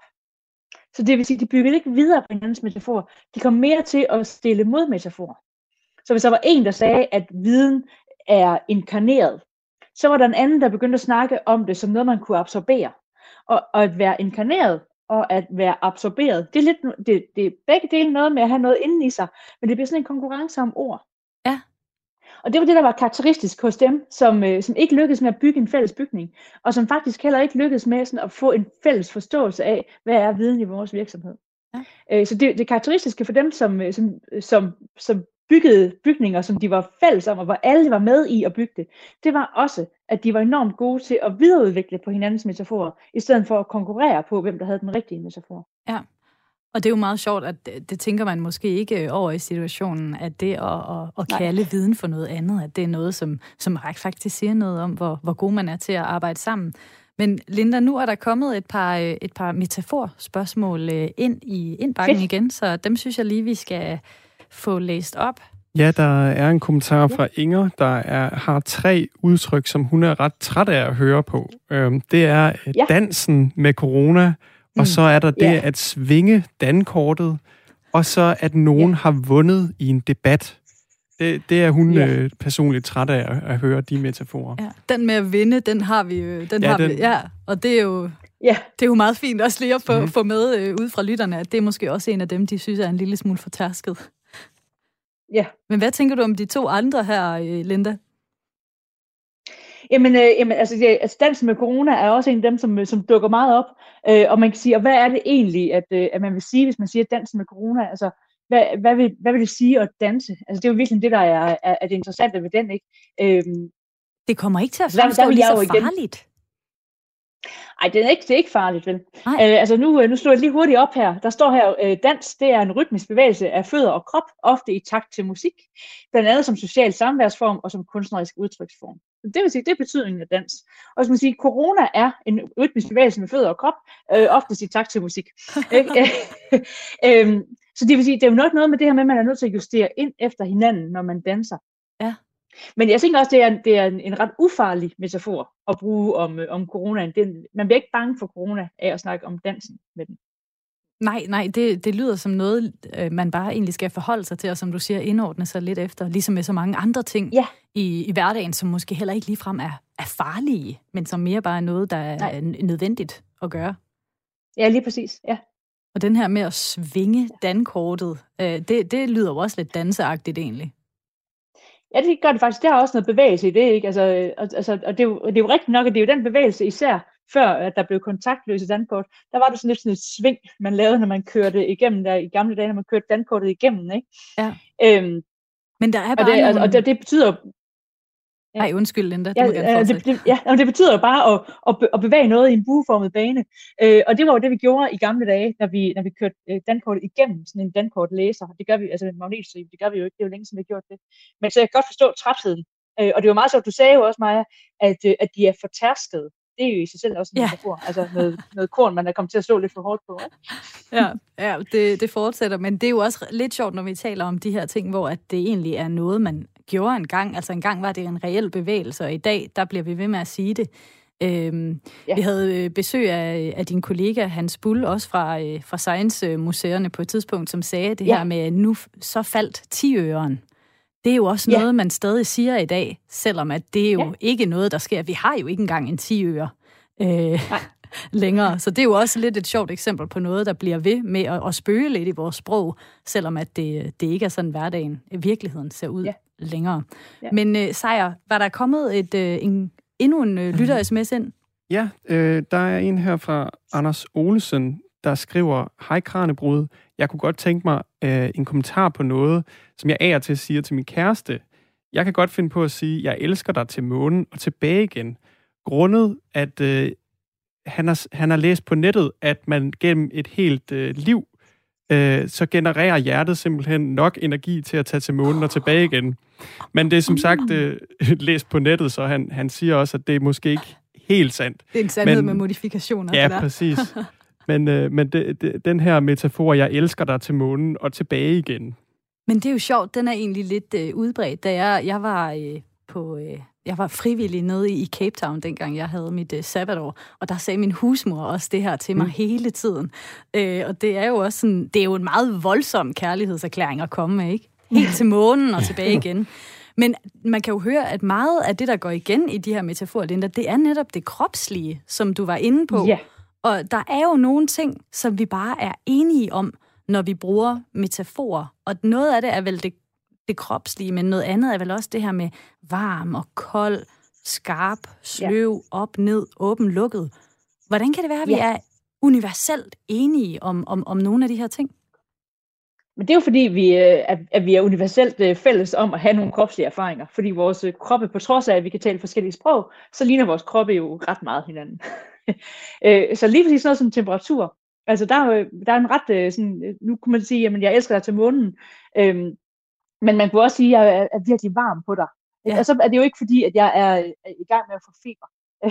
Så det vil sige, at de byggede ikke videre på hinandens metaforer. De kom mere til at stille modmetaforer. Så hvis der var en, der sagde, at viden er inkarneret, så var der en anden, der begyndte at snakke om det som noget, man kunne absorbere. Og, og at være inkarneret og at være absorberet, det er, lidt, det, det er begge dele noget med at have noget inden i sig, men det bliver sådan en konkurrence om ord. Ja. Og det var det, der var karakteristisk hos dem, som, øh, som ikke lykkedes med at bygge en fælles bygning, og som faktisk heller ikke lykkedes med sådan at få en fælles forståelse af, hvad er viden i vores virksomhed. Ja. Øh, så det, det karakteristiske for dem, som, som, som, som byggede bygninger, som de var fælles om, og hvor alle var med i at bygge det, det var også, at de var enormt gode til at videreudvikle på hinandens metaforer, i stedet for at konkurrere på, hvem der havde den rigtige metafor. Ja, og det er jo meget sjovt, at det, det tænker man måske ikke over i situationen, at det at, at, at kalde viden for noget andet, at det er noget, som, som faktisk siger noget om, hvor, hvor god man er til at arbejde sammen. Men Linda, nu er der kommet et par, et par metaforspørgsmål ind i indbakken igen, så dem synes jeg lige, vi skal få læst op. Ja, der er en kommentar fra Inger, der er, har tre udtryk, som hun er ret træt af at høre på. Øhm, det er ja. dansen med corona, og mm. så er der det ja. at svinge dankortet, og så at nogen ja. har vundet i en debat. Det, det er hun ja. øh, personligt træt af at, at høre de metaforer. Ja. Den med at vinde, den har vi jo. Den ja, har den... vi, ja. Og det er jo... Ja. Det er jo meget fint også lige at få, mm. få med øh, ud fra lytterne, at det er måske også en af dem, de synes er en lille smule fortærsket. Ja. Men hvad tænker du om de to andre her, Linda? Jamen, øh, jamen altså, det, altså dansen med corona er også en af dem, som, som dukker meget op. Øh, og man kan sige, og hvad er det egentlig, at, øh, at man vil sige, hvis man siger dansen med corona? Altså, hvad, hvad, vil, hvad vil det sige at danse? Altså, det er jo virkelig det, der er, er, er det interessante ved den, ikke? Øh, det kommer ikke til at fremstå lige så farligt. Ej, det er ikke, det er ikke farligt, vel? Øh, altså nu, nu slår jeg lige hurtigt op her. Der står her, øh, dans, det er en rytmisk bevægelse af fødder og krop, ofte i takt til musik, blandt andet som social samværsform og som kunstnerisk udtryksform. Det vil sige, det er betydningen af dans. Og som man siger, corona er en rytmisk bevægelse med fødder og krop, øh, ofte i takt til musik. øh, så det vil sige, det er jo nok noget med det her med, at man er nødt til at justere ind efter hinanden, når man danser. Ja. Men jeg tænker også, det er, det er en, en ret ufarlig metafor at bruge om, om coronaen. Det, man bliver ikke bange for corona af at snakke om dansen med den. Nej, nej, det, det lyder som noget, man bare egentlig skal forholde sig til, og som du siger, indordne sig lidt efter, ligesom med så mange andre ting ja. i, i hverdagen, som måske heller ikke ligefrem er, er farlige, men som mere bare er noget, der er nej. nødvendigt at gøre. Ja, lige præcis, ja. Og den her med at svinge dankortet, det, det lyder jo også lidt danseagtigt egentlig. Ja, det gør det faktisk. Der er også noget bevægelse i det, ikke? Altså, altså, og det er, jo, det er jo rigtigt nok, at det er jo den bevægelse, især før at der blev kontaktløse dankort, der var det sådan lidt sådan et sving, man lavede, når man kørte igennem der i gamle dage, når man kørte dankortet igennem, ikke? Ja. Øhm, Men der er bare og det, nogle... altså, og det, det betyder... Ja. Ej, undskyld, Linda. Ja, øh, det, det, ja, det betyder jo bare at, at, at bevæge noget i en bueformet bane. Øh, og det var jo det, vi gjorde i gamle dage, når vi, når vi kørte øh, dankortet igennem sådan en dankortlæser. Det gør vi, altså en magnetstribe, det gør vi jo ikke. Det er jo længe siden, vi har gjort det. Men så jeg kan godt forstå trætheden. Øh, og det var meget sjovt, du sagde jo også, Maja, at, øh, at de er fortærskede. Det er jo i sig selv også en metafor. Ja. Altså noget, noget korn, man er kommet til at slå lidt for hårdt på. Ikke? Ja, ja det, det fortsætter. Men det er jo også lidt sjovt, når vi taler om de her ting, hvor at det egentlig er noget, man gjorde engang. Altså engang var det en reel bevægelse, og i dag, der bliver vi ved med at sige det. Øhm, ja. Vi havde besøg af, af din kollega Hans Bull, også fra, fra Science-museerne på et tidspunkt, som sagde det ja. her med, at nu så faldt tiøren. Det er jo også noget, ja. man stadig siger i dag, selvom at det er jo ja. ikke noget, der sker. Vi har jo ikke engang en tiøre øh, længere. Så det er jo også lidt et sjovt eksempel på noget, der bliver ved med at, at spøge lidt i vores sprog, selvom at det, det ikke er sådan, hverdagen i virkeligheden ser ud ja. længere. Ja. Men uh, Sejer, var der kommet et, uh, en, endnu en uh, lytter-sms ind? Ja, øh, der er en her fra Anders Olesen, der skriver, hej Kranebrud, jeg kunne godt tænke mig øh, en kommentar på noget, som jeg af og til siger til min kæreste. Jeg kan godt finde på at sige, jeg elsker dig til månen og tilbage igen. grundet, at øh, han, har, han har læst på nettet, at man gennem et helt øh, liv, øh, så genererer hjertet simpelthen nok energi til at tage til månen og tilbage igen. Men det er som sagt øh, læst på nettet, så han, han siger også, at det er måske ikke helt sandt. Det er en sandhed men, med modifikationer. Ja, det der. præcis. Men, øh, men det, det, den her metafor, jeg elsker dig til månen og tilbage igen. Men det er jo sjovt, den er egentlig lidt øh, udbredt. Da jeg, jeg var øh, på... Øh, jeg var frivillig nede i, i Cape Town, dengang jeg havde mit øh, sabbatår, og der sagde min husmor også det her til mig mm. hele tiden. Øh, og det er jo også sådan, det er jo en meget voldsom kærlighedserklæring at komme med, ikke? Helt til månen og tilbage igen. Men man kan jo høre, at meget af det, der går igen i de her metaforer, Linda, det er netop det kropslige, som du var inde på. Ja. Og der er jo nogle ting, som vi bare er enige om, når vi bruger metaforer. Og noget af det er vel det, det kropslige, men noget andet er vel også det her med varm og kold, skarp, sløv, ja. Op, ned, åben, lukket. Hvordan kan det være, at vi ja. er universelt enige om, om, om nogle af de her ting? Men det er jo fordi, vi, at, at vi er universelt fælles om at have nogle kropslige erfaringer. Fordi vores kroppe, på trods af, at vi kan tale forskellige sprog, så ligner vores kroppe jo ret meget hinanden. Så lige præcis noget som temperatur. Altså der er, der er en ret, sådan, nu kunne man sige, at jeg elsker dig til månen. Øhm, men man kunne også sige, at jeg er, er virkelig varm på dig. Ja. Og så er det jo ikke fordi, at jeg er i gang med at få feber.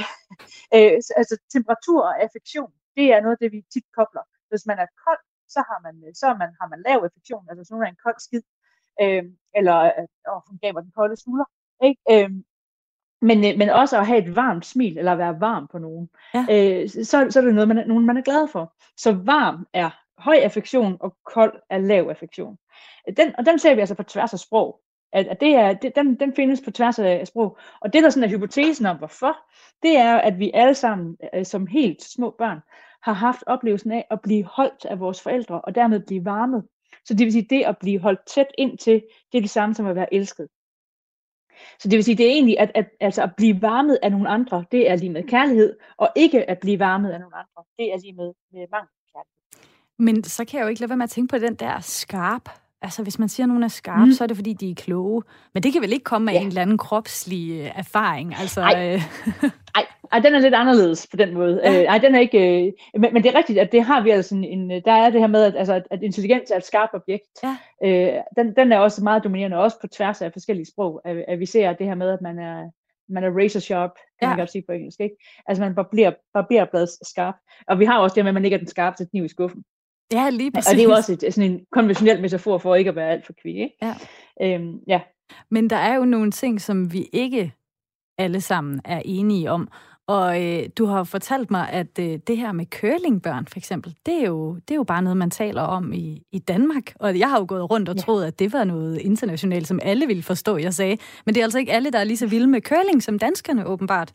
Altså temperatur og affektion, det er noget af det, vi tit kobler. Hvis man er kold, så har man, så har man, har man lav affektion, altså sådan en kold skid, øh, eller åh, hun gav mig den kolde skulder, ikke? Øh, men, men også at have et varmt smil, eller at være varm på nogen, ja. øh, så, så er det noget, man, nogen, man er glad for. Så varm er høj affektion, og kold er lav affektion. Den, og den ser vi altså på tværs af sprog. At, at det er, det, den, den findes på tværs af sprog. Og det, der sådan er hypotesen om, hvorfor, det er, at vi alle sammen, øh, som helt små børn, har haft oplevelsen af at blive holdt af vores forældre, og dermed blive varmet. Så det vil sige, det at blive holdt tæt ind til, det er det samme som at være elsket. Så det vil sige, det er egentlig, at, at, altså at blive varmet af nogle andre, det er lige med kærlighed, og ikke at blive varmet af nogle andre, det er lige med, med mangel på kærlighed. Men så kan jeg jo ikke lade være med at tænke på den der skarp. Altså, hvis man siger, at nogen er skarp, mm. så er det, fordi de er kloge. Men det kan vel ikke komme af ja. en eller anden kropslig øh, erfaring? Altså, Ej. Øh... Ej, ej, den er lidt anderledes på den måde. Ja. Øh, ej, den er ikke... Øh, men, men det er rigtigt, at det har vi altså en... en der er det her med, at, altså, at intelligens er et skarpt objekt. Ja. Øh, den, den er også meget dominerende, også på tværs af forskellige sprog. At, at vi ser det her med, at man er, man er razor sharp, kan ja. man godt sige på engelsk, ikke? Altså, man barberer, barberer bladet skarp. Og vi har også det med, at man lægger den skarpeste kniv i skuffen. Ja, lige præcis. Og det er jo også et, sådan en konventionel metafor for ikke at være alt for kvik, ikke? Ja. Øhm, ja. Men der er jo nogle ting, som vi ikke alle sammen er enige om. Og øh, du har fortalt mig, at øh, det her med curlingbørn, for eksempel, det er, jo, det er jo bare noget, man taler om i, i Danmark. Og jeg har jo gået rundt og ja. troet, at det var noget internationalt, som alle ville forstå, jeg sagde. Men det er altså ikke alle, der er lige så vilde med curling som danskerne, åbenbart.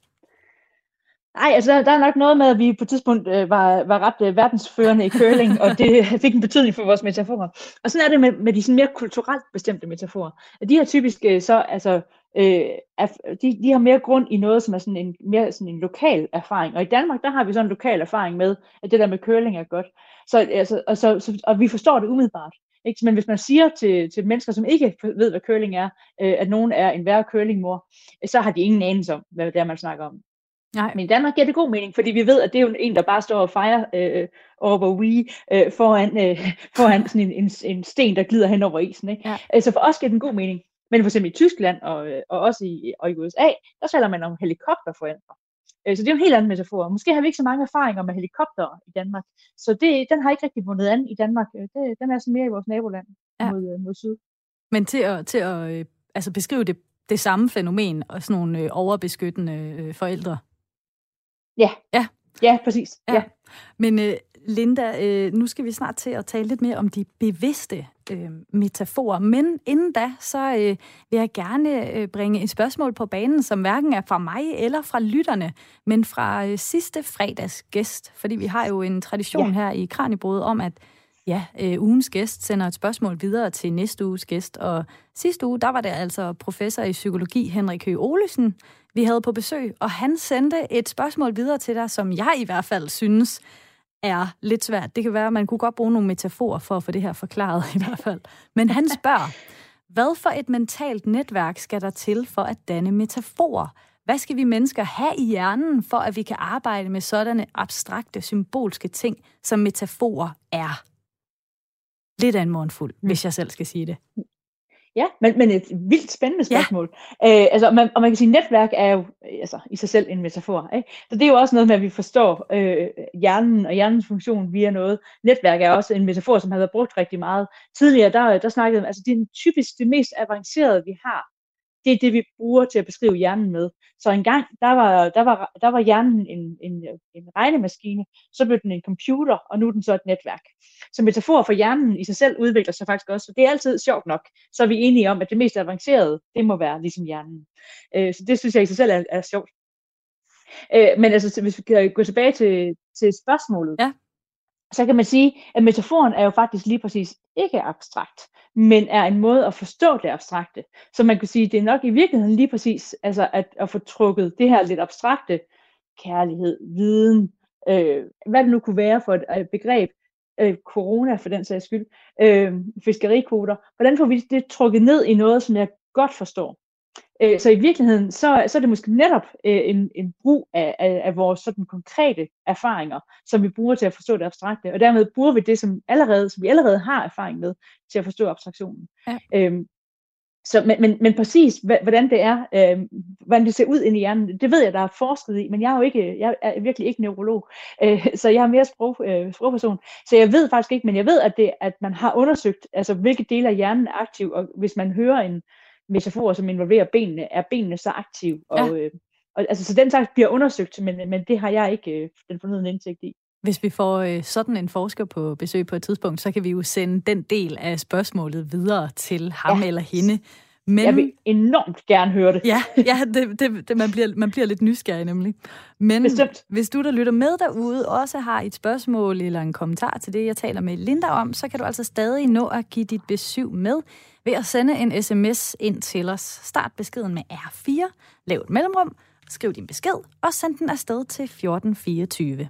Nej, altså der, der er nok noget med, at vi på et tidspunkt øh, var, var ret øh, verdensførende i curling, og det fik en betydning for vores metaforer. Og sådan er det med, med de sådan mere kulturelt bestemte metaforer. De her typisk øh, så, altså, øh, er, de, de har mere grund i noget, som er sådan en, mere sådan en lokal erfaring. Og i Danmark, der har vi sådan en lokal erfaring med, at det der med curling er godt. Så, altså, og, så, så, og vi forstår det umiddelbart. Ikke? Men hvis man siger til, til mennesker, som ikke ved, hvad curling er, øh, at nogen er en værre curlingmor, så har de ingen anelse om, hvad det er, man snakker om. Nej. Men i Danmark giver det god mening, fordi vi ved, at det er jo en, der bare står og fejrer øh, over we øh, foran, øh, foran sådan en, en, en sten, der glider hen over isen. Ikke? Ja. Altså for os giver det en god mening. Men for eksempel i Tyskland og, og også i, og i U S A, der taler man om helikopterforældre. Så det er jo en helt anden metafor. Måske har vi ikke så mange erfaringer med helikopter i Danmark. Så det, den har ikke rigtig vundet an i Danmark. Det, den er sådan mere i vores naboland ja. mod, mod syd. Men til at, til at øh, altså beskrive det, det samme fænomen og sådan nogle øh, overbeskyttende øh, forældre. Ja, ja, ja præcis. Ja. Ja. Men øh, Linda, øh, nu skal vi snart til at tale lidt mere om de bevidste øh, metaforer. Men inden da, så øh, vil jeg gerne øh, bringe et spørgsmål på banen, som hverken er fra mig eller fra lytterne, men fra øh, sidste fredags gæst. Fordi vi har jo en tradition ja. her i Kraniebrud om, at ja, øh, ugens gæst sender et spørgsmål videre til næste uges gæst. Og sidste uge, der var det altså professor i psykologi Henrik Høgh Olesen, vi havde på besøg. Og han sendte et spørgsmål videre til dig, som jeg i hvert fald synes er lidt svært. Det kan være, at man kunne godt bruge nogle metaforer for at få det her forklaret i hvert fald. Men han spørger, hvad for et mentalt netværk skal der til for at danne metaforer? Hvad skal vi mennesker have i hjernen, for at vi kan arbejde med sådanne abstrakte, symbolske ting, som metaforer er? Lidt af en mundfuld, mm. hvis jeg selv skal sige det. Ja, men, men et vildt spændende spørgsmål. Ja. Øh, altså, man, og man kan sige, at netværk er jo altså, i sig selv en metafor. Ikke? Så det er jo også noget med, at vi forstår øh, hjernen og hjernens funktion via noget. Netværk er også en metafor, som har været brugt rigtig meget. Tidligere, der, der snakkede man, altså det er typisk det mest avancerede, vi har. Det er det, vi bruger til at beskrive hjernen med. Så engang, der var, der var, der var hjernen en, en, en regnemaskine, så blev den en computer, og nu er den så et netværk. Så metaforer for hjernen i sig selv udvikler sig faktisk også. Så det er altid sjovt nok. Så er vi enige om, at det mest avancerede, det må være ligesom hjernen. Øh, så det synes jeg i sig selv er, er sjovt. Øh, men altså, hvis vi kan gå tilbage til, til spørgsmålet, ja. så kan man sige, at metaforen er jo faktisk lige præcis ikke abstrakt, men er en måde at forstå det abstrakte. Så man kan sige, at det er nok i virkeligheden lige præcis altså at, at få trukket det her lidt abstrakte, kærlighed, viden, øh, hvad det nu kunne være for et, et begreb, øh, corona for den sags skyld, øh, fiskerikvoter, hvordan får vi det trukket ned i noget, som jeg godt forstår. Øh, så i virkeligheden, så, så er det måske netop øh, en, en brug af, af, af vores sådan konkrete erfaringer, som vi bruger til at forstå det abstrakte, og dermed bruger vi det, som, allerede, som vi allerede har erfaring med, til at forstå abstraktionen. Ja. Øhm, så, men, men, men præcis, hvordan det er, øh, hvordan det ser ud inde i hjernen, det ved jeg, der er forsket i, men jeg er jo ikke, jeg er virkelig ikke neurolog, øh, så jeg er mere sprog, øh, sprogperson, så jeg ved faktisk ikke, men jeg ved, at, det, at man har undersøgt, altså hvilke dele af hjernen er aktiv, og hvis man hører en metaforer, som involverer benene, er benene så aktive. Og, ja. øh, og, altså, så den slags bliver undersøgt, men, men det har jeg ikke øh, den fornødne indsigt i. Hvis vi får øh, sådan en forsker på besøg på et tidspunkt, så kan vi jo sende den del af spørgsmålet videre til ham ja. eller hende. Men, jeg vil enormt gerne høre det. Ja, ja det, det, det, man, bliver, man bliver lidt nysgerrig nemlig. Men Bestemt. Hvis du, der lytter med derude, også har et spørgsmål eller en kommentar til det, jeg taler med Linda om, så kan du altså stadig nå at give dit besøg med ved at sende en sms ind til os. Start beskeden med R fire, lav et mellemrum, skriv din besked og send den afsted til fjorten fireogtyve.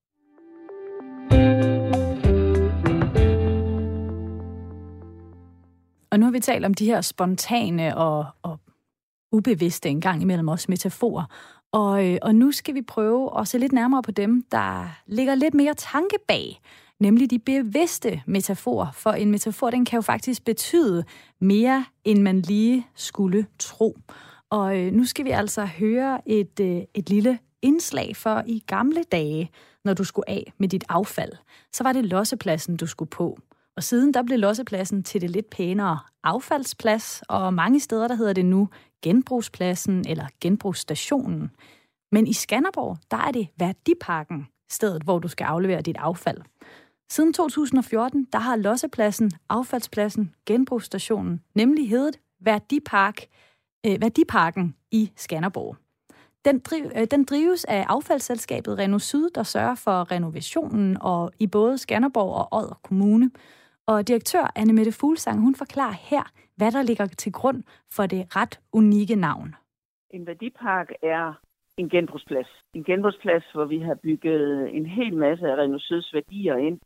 Og nu har vi talt om de her spontane og, og ubevidste engang imellem os metaforer. Og, og nu skal vi prøve at se lidt nærmere på dem, der ligger lidt mere tanke bag, nemlig de bevidste metaforer. For en metafor, den kan jo faktisk betyde mere, end man lige skulle tro. Og nu skal vi altså høre et, et lille indslag for i gamle dage, når du skulle af med dit affald. Så var det lossepladsen, du skulle på. Og siden der blev lossepladsen til det lidt pænere affaldsplads, og mange steder der hedder det nu genbrugspladsen eller genbrugsstationen. Men i Skanderborg, der er det Værdiparken, stedet hvor du skal aflevere dit affald. Siden to tusind og fjorten, der har lossepladsen, affaldspladsen, genbrugsstationen nemlig heddet Værdipark, øh, Værdiparken i Skanderborg. Den, driv, øh, den drives af affaldsselskabet Reno Syd, der sørger for renovationen og i både Skanderborg og Odder Kommune. Og direktør Anne Mette Fuglsang, hun forklarer her, hvad der ligger til grund for det ret unikke navn. En værdipark er en genbrugsplads. En genbrugsplads, hvor vi har bygget en hel masse af Reno Syds værdier ind.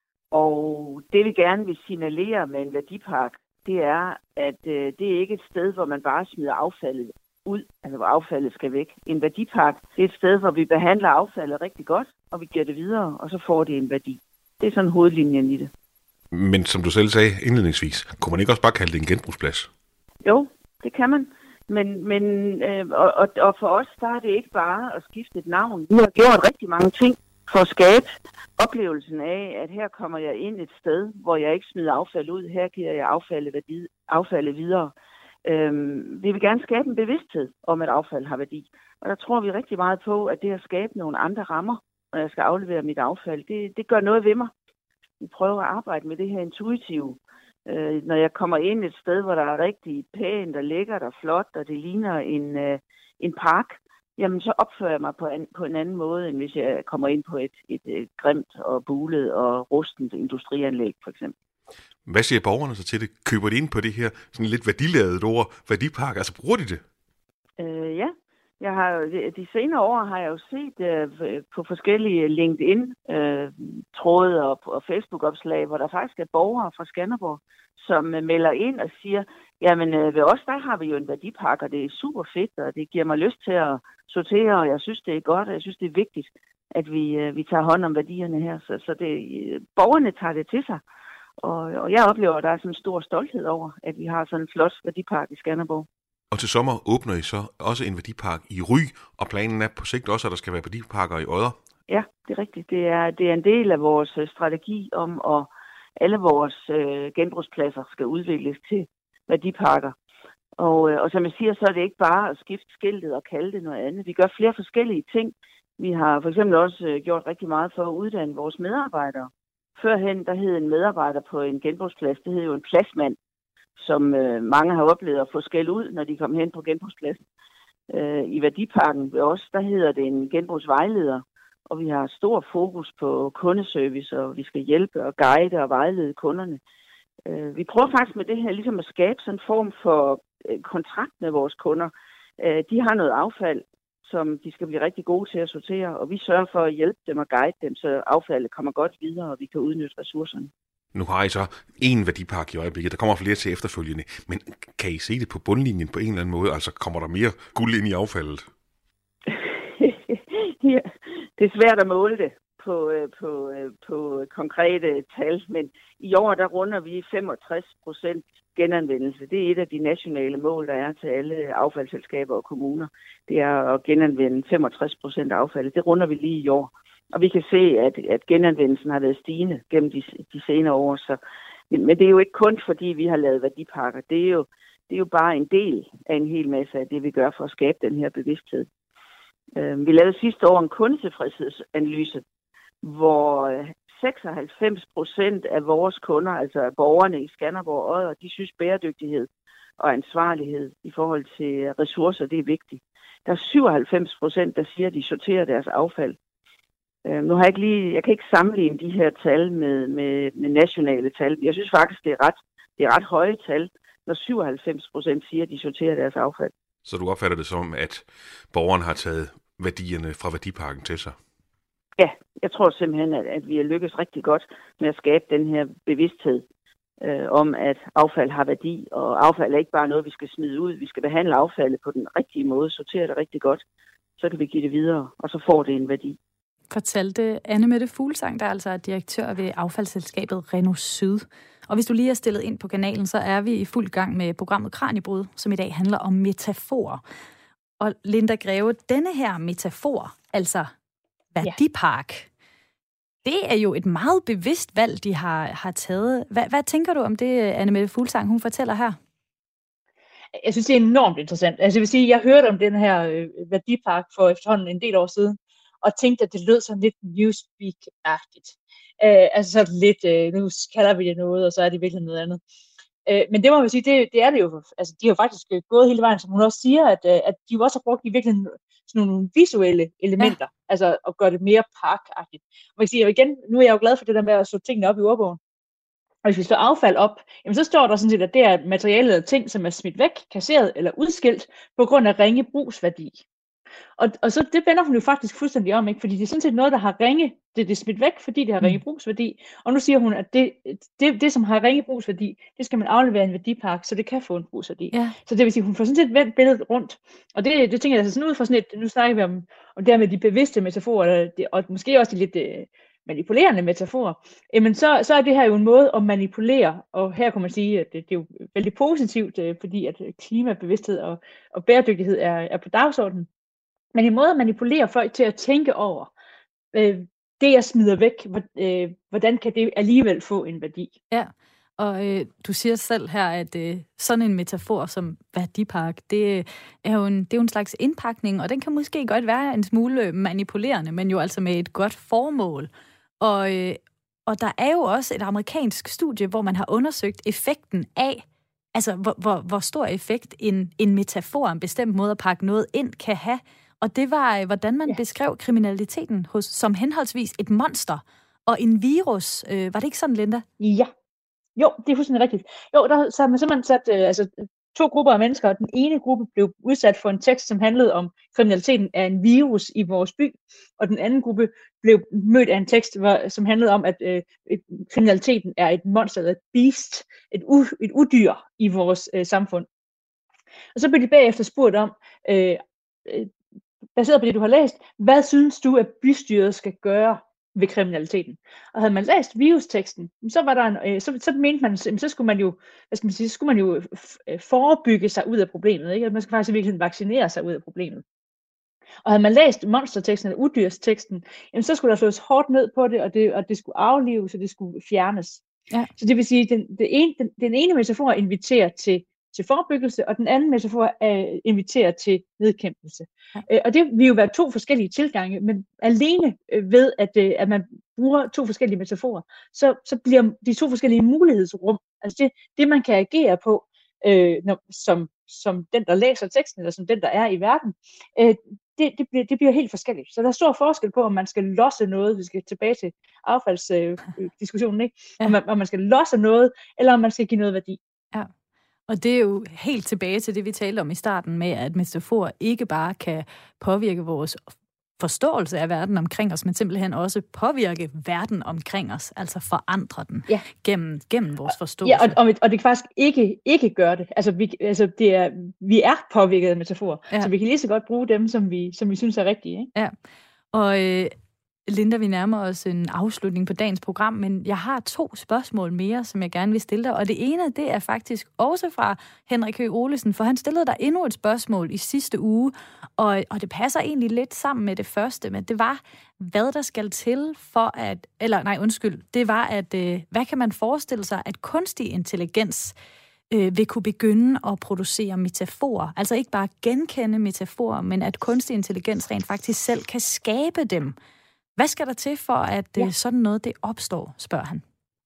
Og det vi gerne vil signalere med en værdipark, det er, at øh, det er ikke et sted, hvor man bare smider affaldet ud, altså hvor affaldet skal væk. En værdipark, det er et sted, hvor vi behandler affaldet rigtig godt, og vi giver det videre, og så får det en værdi. Det er sådan hovedlinjen i det. Men som du selv sagde indledningsvis, kunne man ikke også bare kalde det en genbrugsplads? Jo, det kan man. Men, men øh, og, og, og for os, der er det ikke bare at skifte et navn. Vi har gjort rigtig mange ting for at skabe oplevelsen af, at her kommer jeg ind et sted, hvor jeg ikke smider affald ud. Her giver jeg affaldet, værdi, affaldet videre. Øhm, vi vil gerne skabe en bevidsthed om, at affald har værdi. Og der tror vi rigtig meget på, at det at skabe nogle andre rammer, når jeg skal aflevere mit affald, det, det gør noget ved mig. Vi prøver at arbejde med det her intuitive. Øh, når jeg kommer ind et sted, hvor der er rigtig pænt og lækkert og flot, og det ligner en, øh, en park, jamen så opfører jeg mig på en, på en anden måde, end hvis jeg kommer ind på et, et, et grimt og bulet og rustent industrianlæg, for eksempel. Hvad siger borgerne så til det? Køber de ind på det her sådan lidt værdiladet ord, værdipark? Altså bruger de det? Øh, ja, Jeg har de senere år har jeg jo set uh, på forskellige LinkedIn-tråde uh, og, og Facebook-opslag, hvor der faktisk er borgere fra Skanderborg, som uh, melder ind og siger, jamen uh, ved os, der har vi jo en værdipakke, og det er super fedt, og det giver mig lyst til at sortere, og jeg synes, det er godt, og jeg synes, det er vigtigt, at vi, uh, vi tager hånd om værdierne her. Så, så det, uh, borgerne tager det til sig, og, og jeg oplever, at der er sådan en stor stolthed over, at vi har sådan en flot værdipakke i Skanderborg. Og til sommer åbner I så også en værdipark i Ry, og planen er på sigt også, at der skal være værdiparker i Odder. Ja, det er rigtigt. Det er, det er en del af vores strategi om, at alle vores øh, genbrugspladser skal udvikles til værdiparker. Og, øh, og som jeg siger, så er det ikke bare at skifte skiltet og kalde det noget andet. Vi gør flere forskellige ting. Vi har for eksempel også øh, gjort rigtig meget for at uddanne vores medarbejdere. Førhen, der hed en medarbejder på en genbrugsplads, det hed jo en pladsmand, som øh, mange har oplevet at få skæld ud, når de kom hen på genbrugspladsen. Øh, I værdiparken ved os, der hedder det en genbrugsvejleder, og vi har stor fokus på kundeservice, og vi skal hjælpe og guide og vejlede kunderne. Øh, vi prøver faktisk med det her ligesom at skabe sådan en form for øh, kontrakt med vores kunder. Øh, de har noget affald, som de skal blive rigtig gode til at sortere, og vi sørger for at hjælpe dem og guide dem, så affaldet kommer godt videre, og vi kan udnytte ressourcerne. Nu har I så en værdipark i øjeblikket. Der kommer flere til efterfølgende. Men kan I se det på bundlinjen på en eller anden måde? Altså kommer der mere guld ind i affaldet? Ja, det er svært at måle det på, på, på konkrete tal, men i år der runder vi femogtres procent genanvendelse. Det er et af de nationale mål, der er til alle affaldsselskaber og kommuner. Det er at genanvende femogtres procent af affaldet. Det runder vi lige i år. Og vi kan se, at, at genanvendelsen har været stigende gennem de, de senere år. Så, men, men det er jo ikke kun fordi, vi har lavet værdipakker. Det er, jo, det er jo bare en del af en hel masse af det, vi gør for at skabe den her bevidsthed. Uh, vi lavede sidste år en kundetilfredshedsanalyse, hvor seksoghalvfems procent af vores kunder, altså borgerne i Skanderborg og Odder, de synes bæredygtighed og ansvarlighed i forhold til ressourcer, det er vigtigt. Der er syvoghalvfems procent, der siger, at de sorterer deres affald. Uh, nu har jeg ikke lige, jeg kan ikke sammenligne de her tal med, med, med nationale tal. Jeg synes faktisk, det er ret, det er ret høje tal, når syvoghalvfems procent siger, at de sorterer deres affald. Så du opfatter det som, at borgeren har taget værdierne fra værdiparken til sig? Ja, jeg tror simpelthen, at, at vi har lykkes rigtig godt med at skabe den her bevidsthed øh, om, at affald har værdi, og affald er ikke bare noget, vi skal smide ud. Vi skal behandle affaldet på den rigtige måde, sortere det rigtig godt, så kan vi give det videre, og så får det en værdi. Fortalte Anne-Mette Fuglsang, der altså er direktør ved affaldsselskabet Renosyd. Og hvis du lige er stillet ind på kanalen, så er vi i fuld gang med programmet Kraniebrud, som i dag handler om metaforer. Og Linda Greve, denne her metafor, altså værdipark, ja. Det er jo et meget bevidst valg, de har, har taget. Hvad, hvad tænker du om det, Anne-Mette Fuglsang, hun fortæller her? Jeg synes, det er enormt interessant. Altså, jeg vil sige, jeg hørte om den her øh, værdipark for efterhånden en del år siden, og tænkte, at det lød sådan lidt newspeak-agtigt. Øh, altså sådan lidt, øh, nu kalder vi det noget, og så er det virkelig noget andet. Øh, men det må man sige, det, det er det jo, altså de har jo faktisk gået hele vejen, som hun også siger, at, at de jo også har brugt i virkeligheden sådan nogle visuelle elementer, ja. Altså at gøre det mere parkagtigt. Man kan sige, og igen, nu er jeg jo glad for det der med at slå tingene op i ordbogen. Og hvis vi slår affald op, jamen så står der sådan set, at det er materialet af ting, som er smidt væk, kasseret eller udskilt på grund af ringe brugsværdi. Og, og så det vender hun jo faktisk fuldstændig om, ikke? Fordi det er sådan set noget, der har ringe, det, det er smidt væk, fordi det har ringe brugsværdi. Og nu siger hun, at det, det, det som har ringe brugsværdi, det skal man aflevere i en værdipark, så det kan få en brugsværdi. Ja. Så det vil sige, hun får sådan set vendt billedet rundt. Og det, det tænker jeg altså sådan ud fra sådan et, nu snakker vi om, om det her med de bevidste metaforer, og, og måske også de lidt øh, manipulerende metaforer. Jamen så, så er det her jo en måde at manipulere, og her kan man sige, at det, det er jo vældig positivt, øh, fordi at klimabevidsthed og, og bæredygtighed er, er på dagsordenen. Men en måde at manipulere folk til at tænke over, øh, det jeg smider væk, øh, hvordan kan det alligevel få en værdi? Ja, og øh, du siger selv her, at øh, sådan en metafor som værdipark, det er, jo en, det er jo en slags indpakning, og den kan måske godt være en smule manipulerende, men jo altså med et godt formål. Og, øh, og der er jo også et amerikansk studie, hvor man har undersøgt effekten af, altså hvor, hvor, hvor stor effekt en, en metafor, en bestemt måde at pakke noget ind, kan have. Og det var, hvordan man ja. beskrev kriminaliteten hos, som henholdsvis et monster og en virus. Øh, var det ikke sådan, Linda? Ja. Jo, det er fuldstændig rigtigt. Jo, der så har man simpelthen sat, øh, altså to grupper af mennesker, og den ene gruppe blev udsat for en tekst, som handlede om kriminaliteten af en virus i vores by, og den anden gruppe blev mødt af en tekst, som handlede om, at øh, kriminaliteten er et monster, et beast, et, u, et udyr i vores øh, samfund. Og så blev de bagefter spurgt om, øh, øh, baseret på det, du har læst, hvad synes du, at bystyret skal gøre ved kriminaliteten? Og havde man læst virusteksten, så var der en, øh, så, så mente man, så skulle man jo, hvad skal man sige, så skulle man jo forebygge sig ud af problemet, ikke? Man skal faktisk virkelig vaccinere sig ud af problemet. Og havde man læst monsterteksten eller udyrsteksten, jamen så skulle der slås hårdt ned på det, og det, og det skulle aflives, og det skulle fjernes. Ja. Så det vil sige, den, den, ene, den, den ene metafor inviterer til til forebyggelse, og den anden metafor øh, inviterer til nedkæmpelse. Ja. Øh, og det vil jo være to forskellige tilgange, men alene øh, ved, at, øh, at man bruger to forskellige metaforer, så, så bliver de to forskellige mulighedsrum, altså det, det man kan agere på, øh, når, som, som den, der læser teksten, eller som den, der er i verden, øh, det, det, bliver, det bliver helt forskelligt. Så der er stor forskel på, om man skal losse noget, vi skal tilbage til affaldsdiskussionen, øh, ikke? Ja. Om, man, om man skal losse noget, eller om man skal give noget værdi. Ja. Og det er jo helt tilbage til det, vi talte om i starten med, at metaforer ikke bare kan påvirke vores forståelse af verden omkring os, men simpelthen også påvirke verden omkring os, altså forandre den ja. gennem, gennem vores forståelse. Ja, og, og, og det kan faktisk ikke, ikke gøre det. Altså, vi, altså det er, vi er påvirket af metaforer, ja. Så vi kan lige så godt bruge dem, som vi, som vi synes er rigtige. Ikke? Ja, og øh, Linda, vi nærmer os en afslutning på dagens program, men jeg har to spørgsmål mere, som jeg gerne vil stille dig. Og det ene, det er faktisk også fra Henrik Høgh Olesen, for han stillede dig endnu et spørgsmål i sidste uge, og, og det passer egentlig lidt sammen med det første, men det var, hvad der skal til for at, eller nej, undskyld, det var, at øh, hvad kan man forestille sig, at kunstig intelligens øh, vil kunne begynde at producere metaforer? Altså ikke bare genkende metaforer, men at kunstig intelligens rent faktisk selv kan skabe dem. Hvad skal der til for, at ja. sådan noget det opstår, spørger han?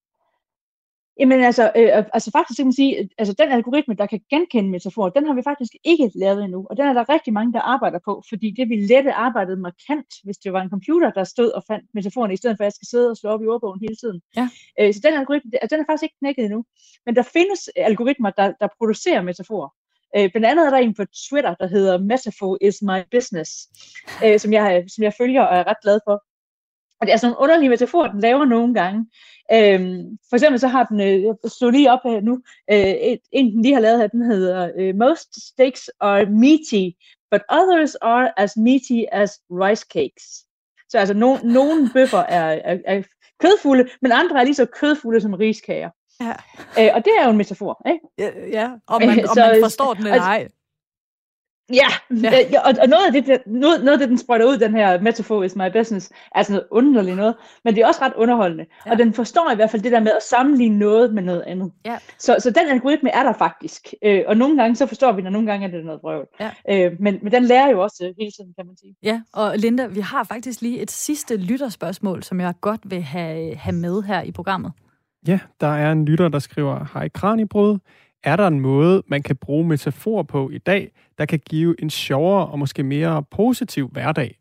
Jamen altså, øh, altså faktisk kan man sige, altså den algoritme, der kan genkende metaforer, den har vi faktisk ikke lavet endnu, og den er der rigtig mange, der arbejder på, fordi det vil lette arbejdet markant, hvis det var en computer, der stod og fandt metaforerne, i stedet for at jeg skal sidde og slå op i ordbogen hele tiden. Ja. Øh, så den algoritme, den er faktisk ikke knækket endnu, men der findes algoritmer, der, der producerer metaforer. Øh, blandt andet er der en på Twitter, der hedder Metaphor is my business, øh, som, jeg, som jeg følger og er ret glad for. Og det er sådan nogle underlige metaforer, den laver nogle gange. Øhm, for eksempel så har den, øh, jeg slår lige op her nu, øh, en den lige har lavet her, den hedder øh, Most steaks are meaty, but others are as meaty as rice cakes. Så altså no, nogle bøffer er, er, er kødfulde, men andre er lige så kødfulde som riskager. Ja. Øh, og det er jo en metafor, ikke? Ja, ja. Om, man, om så, man forstår den eller ej. Ja, ja. og, og noget af det, noget, noget af det, den sprøjter ud, den her metaphor is my business, er sådan noget underligt noget, men det er også ret underholdende. Ja. Og den forstår i hvert fald det der med at sammenligne noget med noget andet. Ja. Så, så den algoritme er der faktisk, øh, og nogle gange så forstår vi den, og nogle gange er det noget vrøvl. Ja. Øh, men, men den lærer jo også hele tiden, kan man sige. Ja, og Linda, vi har faktisk lige et sidste lytterspørgsmål, som jeg godt vil have, have med her i programmet. Ja, der er en lytter, der skriver, hej Kraniebrød. Er der en måde, man kan bruge metaforer på i dag, der kan give en sjovere og måske mere positiv hverdag?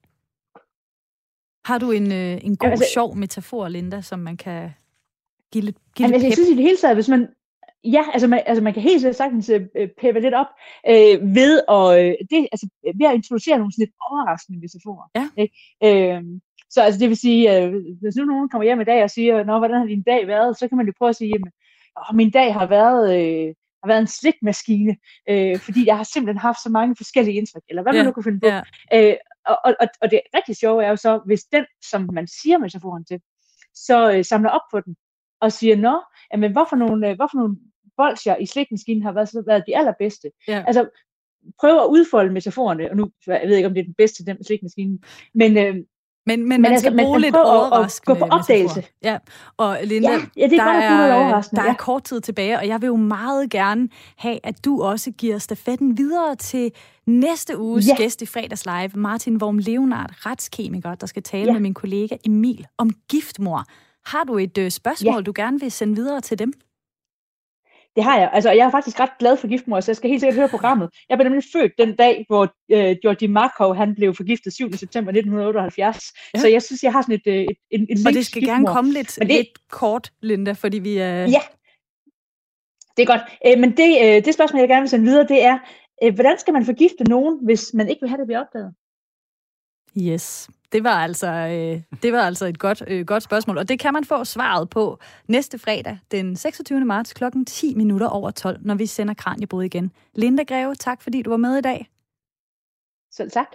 Har du en, øh, en god, altså, sjov metafor, Linda, som man kan give lidt, give altså, lidt pep? Jeg synes i det hele taget, hvis man... Ja, altså man, altså man kan helt sagtens øh, peppe lidt op øh, ved, at, øh, det, altså, ved at introducere nogle sådan lidt overraskende metaforer. Ja. Øh, så altså, det vil sige, øh, hvis nu nogen kommer hjem i dag og siger, nå, hvordan har din dag været, så kan man jo prøve at sige, jamen, åh, min dag har været... Øh, har været en slikmaskine, øh, fordi jeg har simpelthen haft så mange forskellige indtryk, eller hvad man yeah, nu kan finde på. Yeah. Øh, og, og, og det rigtig sjove er jo så, hvis den, som man siger metaforen til, så øh, samler op på den, og siger, nå, jamen, hvorfor nogle, øh, hvorfor nogle bolsjer i slikmaskinen har været, så været de allerbedste. Yeah. Altså, prøv at udfolde metaforerne, og nu, jeg ved ikke, om det er den bedste, den slikmaskine, men... Øh, Men, men, men man skal altså, bruge lidt overraskende. Gå på opdagelse. Ja, og Linda, ja, ja, det er der, er, er, der ja. er kort tid tilbage, og jeg vil jo meget gerne have, at du også giver stafetten videre til næste uges ja. gæst i Fredags Live, Martin Worm Leonard, retskemiker, der skal tale ja. med min kollega Emil om giftmord. Har du et øh, spørgsmål, ja. du gerne vil sende videre til dem? Det har jeg. Altså, jeg er faktisk ret glad for giftmord, så jeg skal helt sikkert høre programmet. Jeg blev nemlig født den dag, hvor øh, Georgi Markov, han blev forgiftet syvende september nitten otteoghalvfjerds. Ja. Så jeg synes, jeg har sådan et, et, et, et og det skal giftmord. Gerne komme lidt, det... lidt kort, Linda, fordi vi er... Ja. Det er godt. Øh, men det, øh, det spørgsmål, jeg gerne vil sende videre, det er, øh, hvordan skal man forgifte nogen, hvis man ikke vil have det blive opdaget? Yes, det var altså, øh, det var altså et godt, øh, godt spørgsmål, og det kan man få svaret på næste fredag, den seksogtyvende marts klokken ti minutter over tolv, når vi sender Kraniebrud igen. Linda Greve, tak fordi du var med i dag. Selv tak.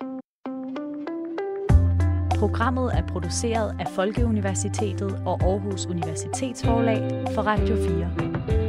Programmet er produceret af Folkeuniversitetet og Aarhus Universitetsforlag for Radio fire.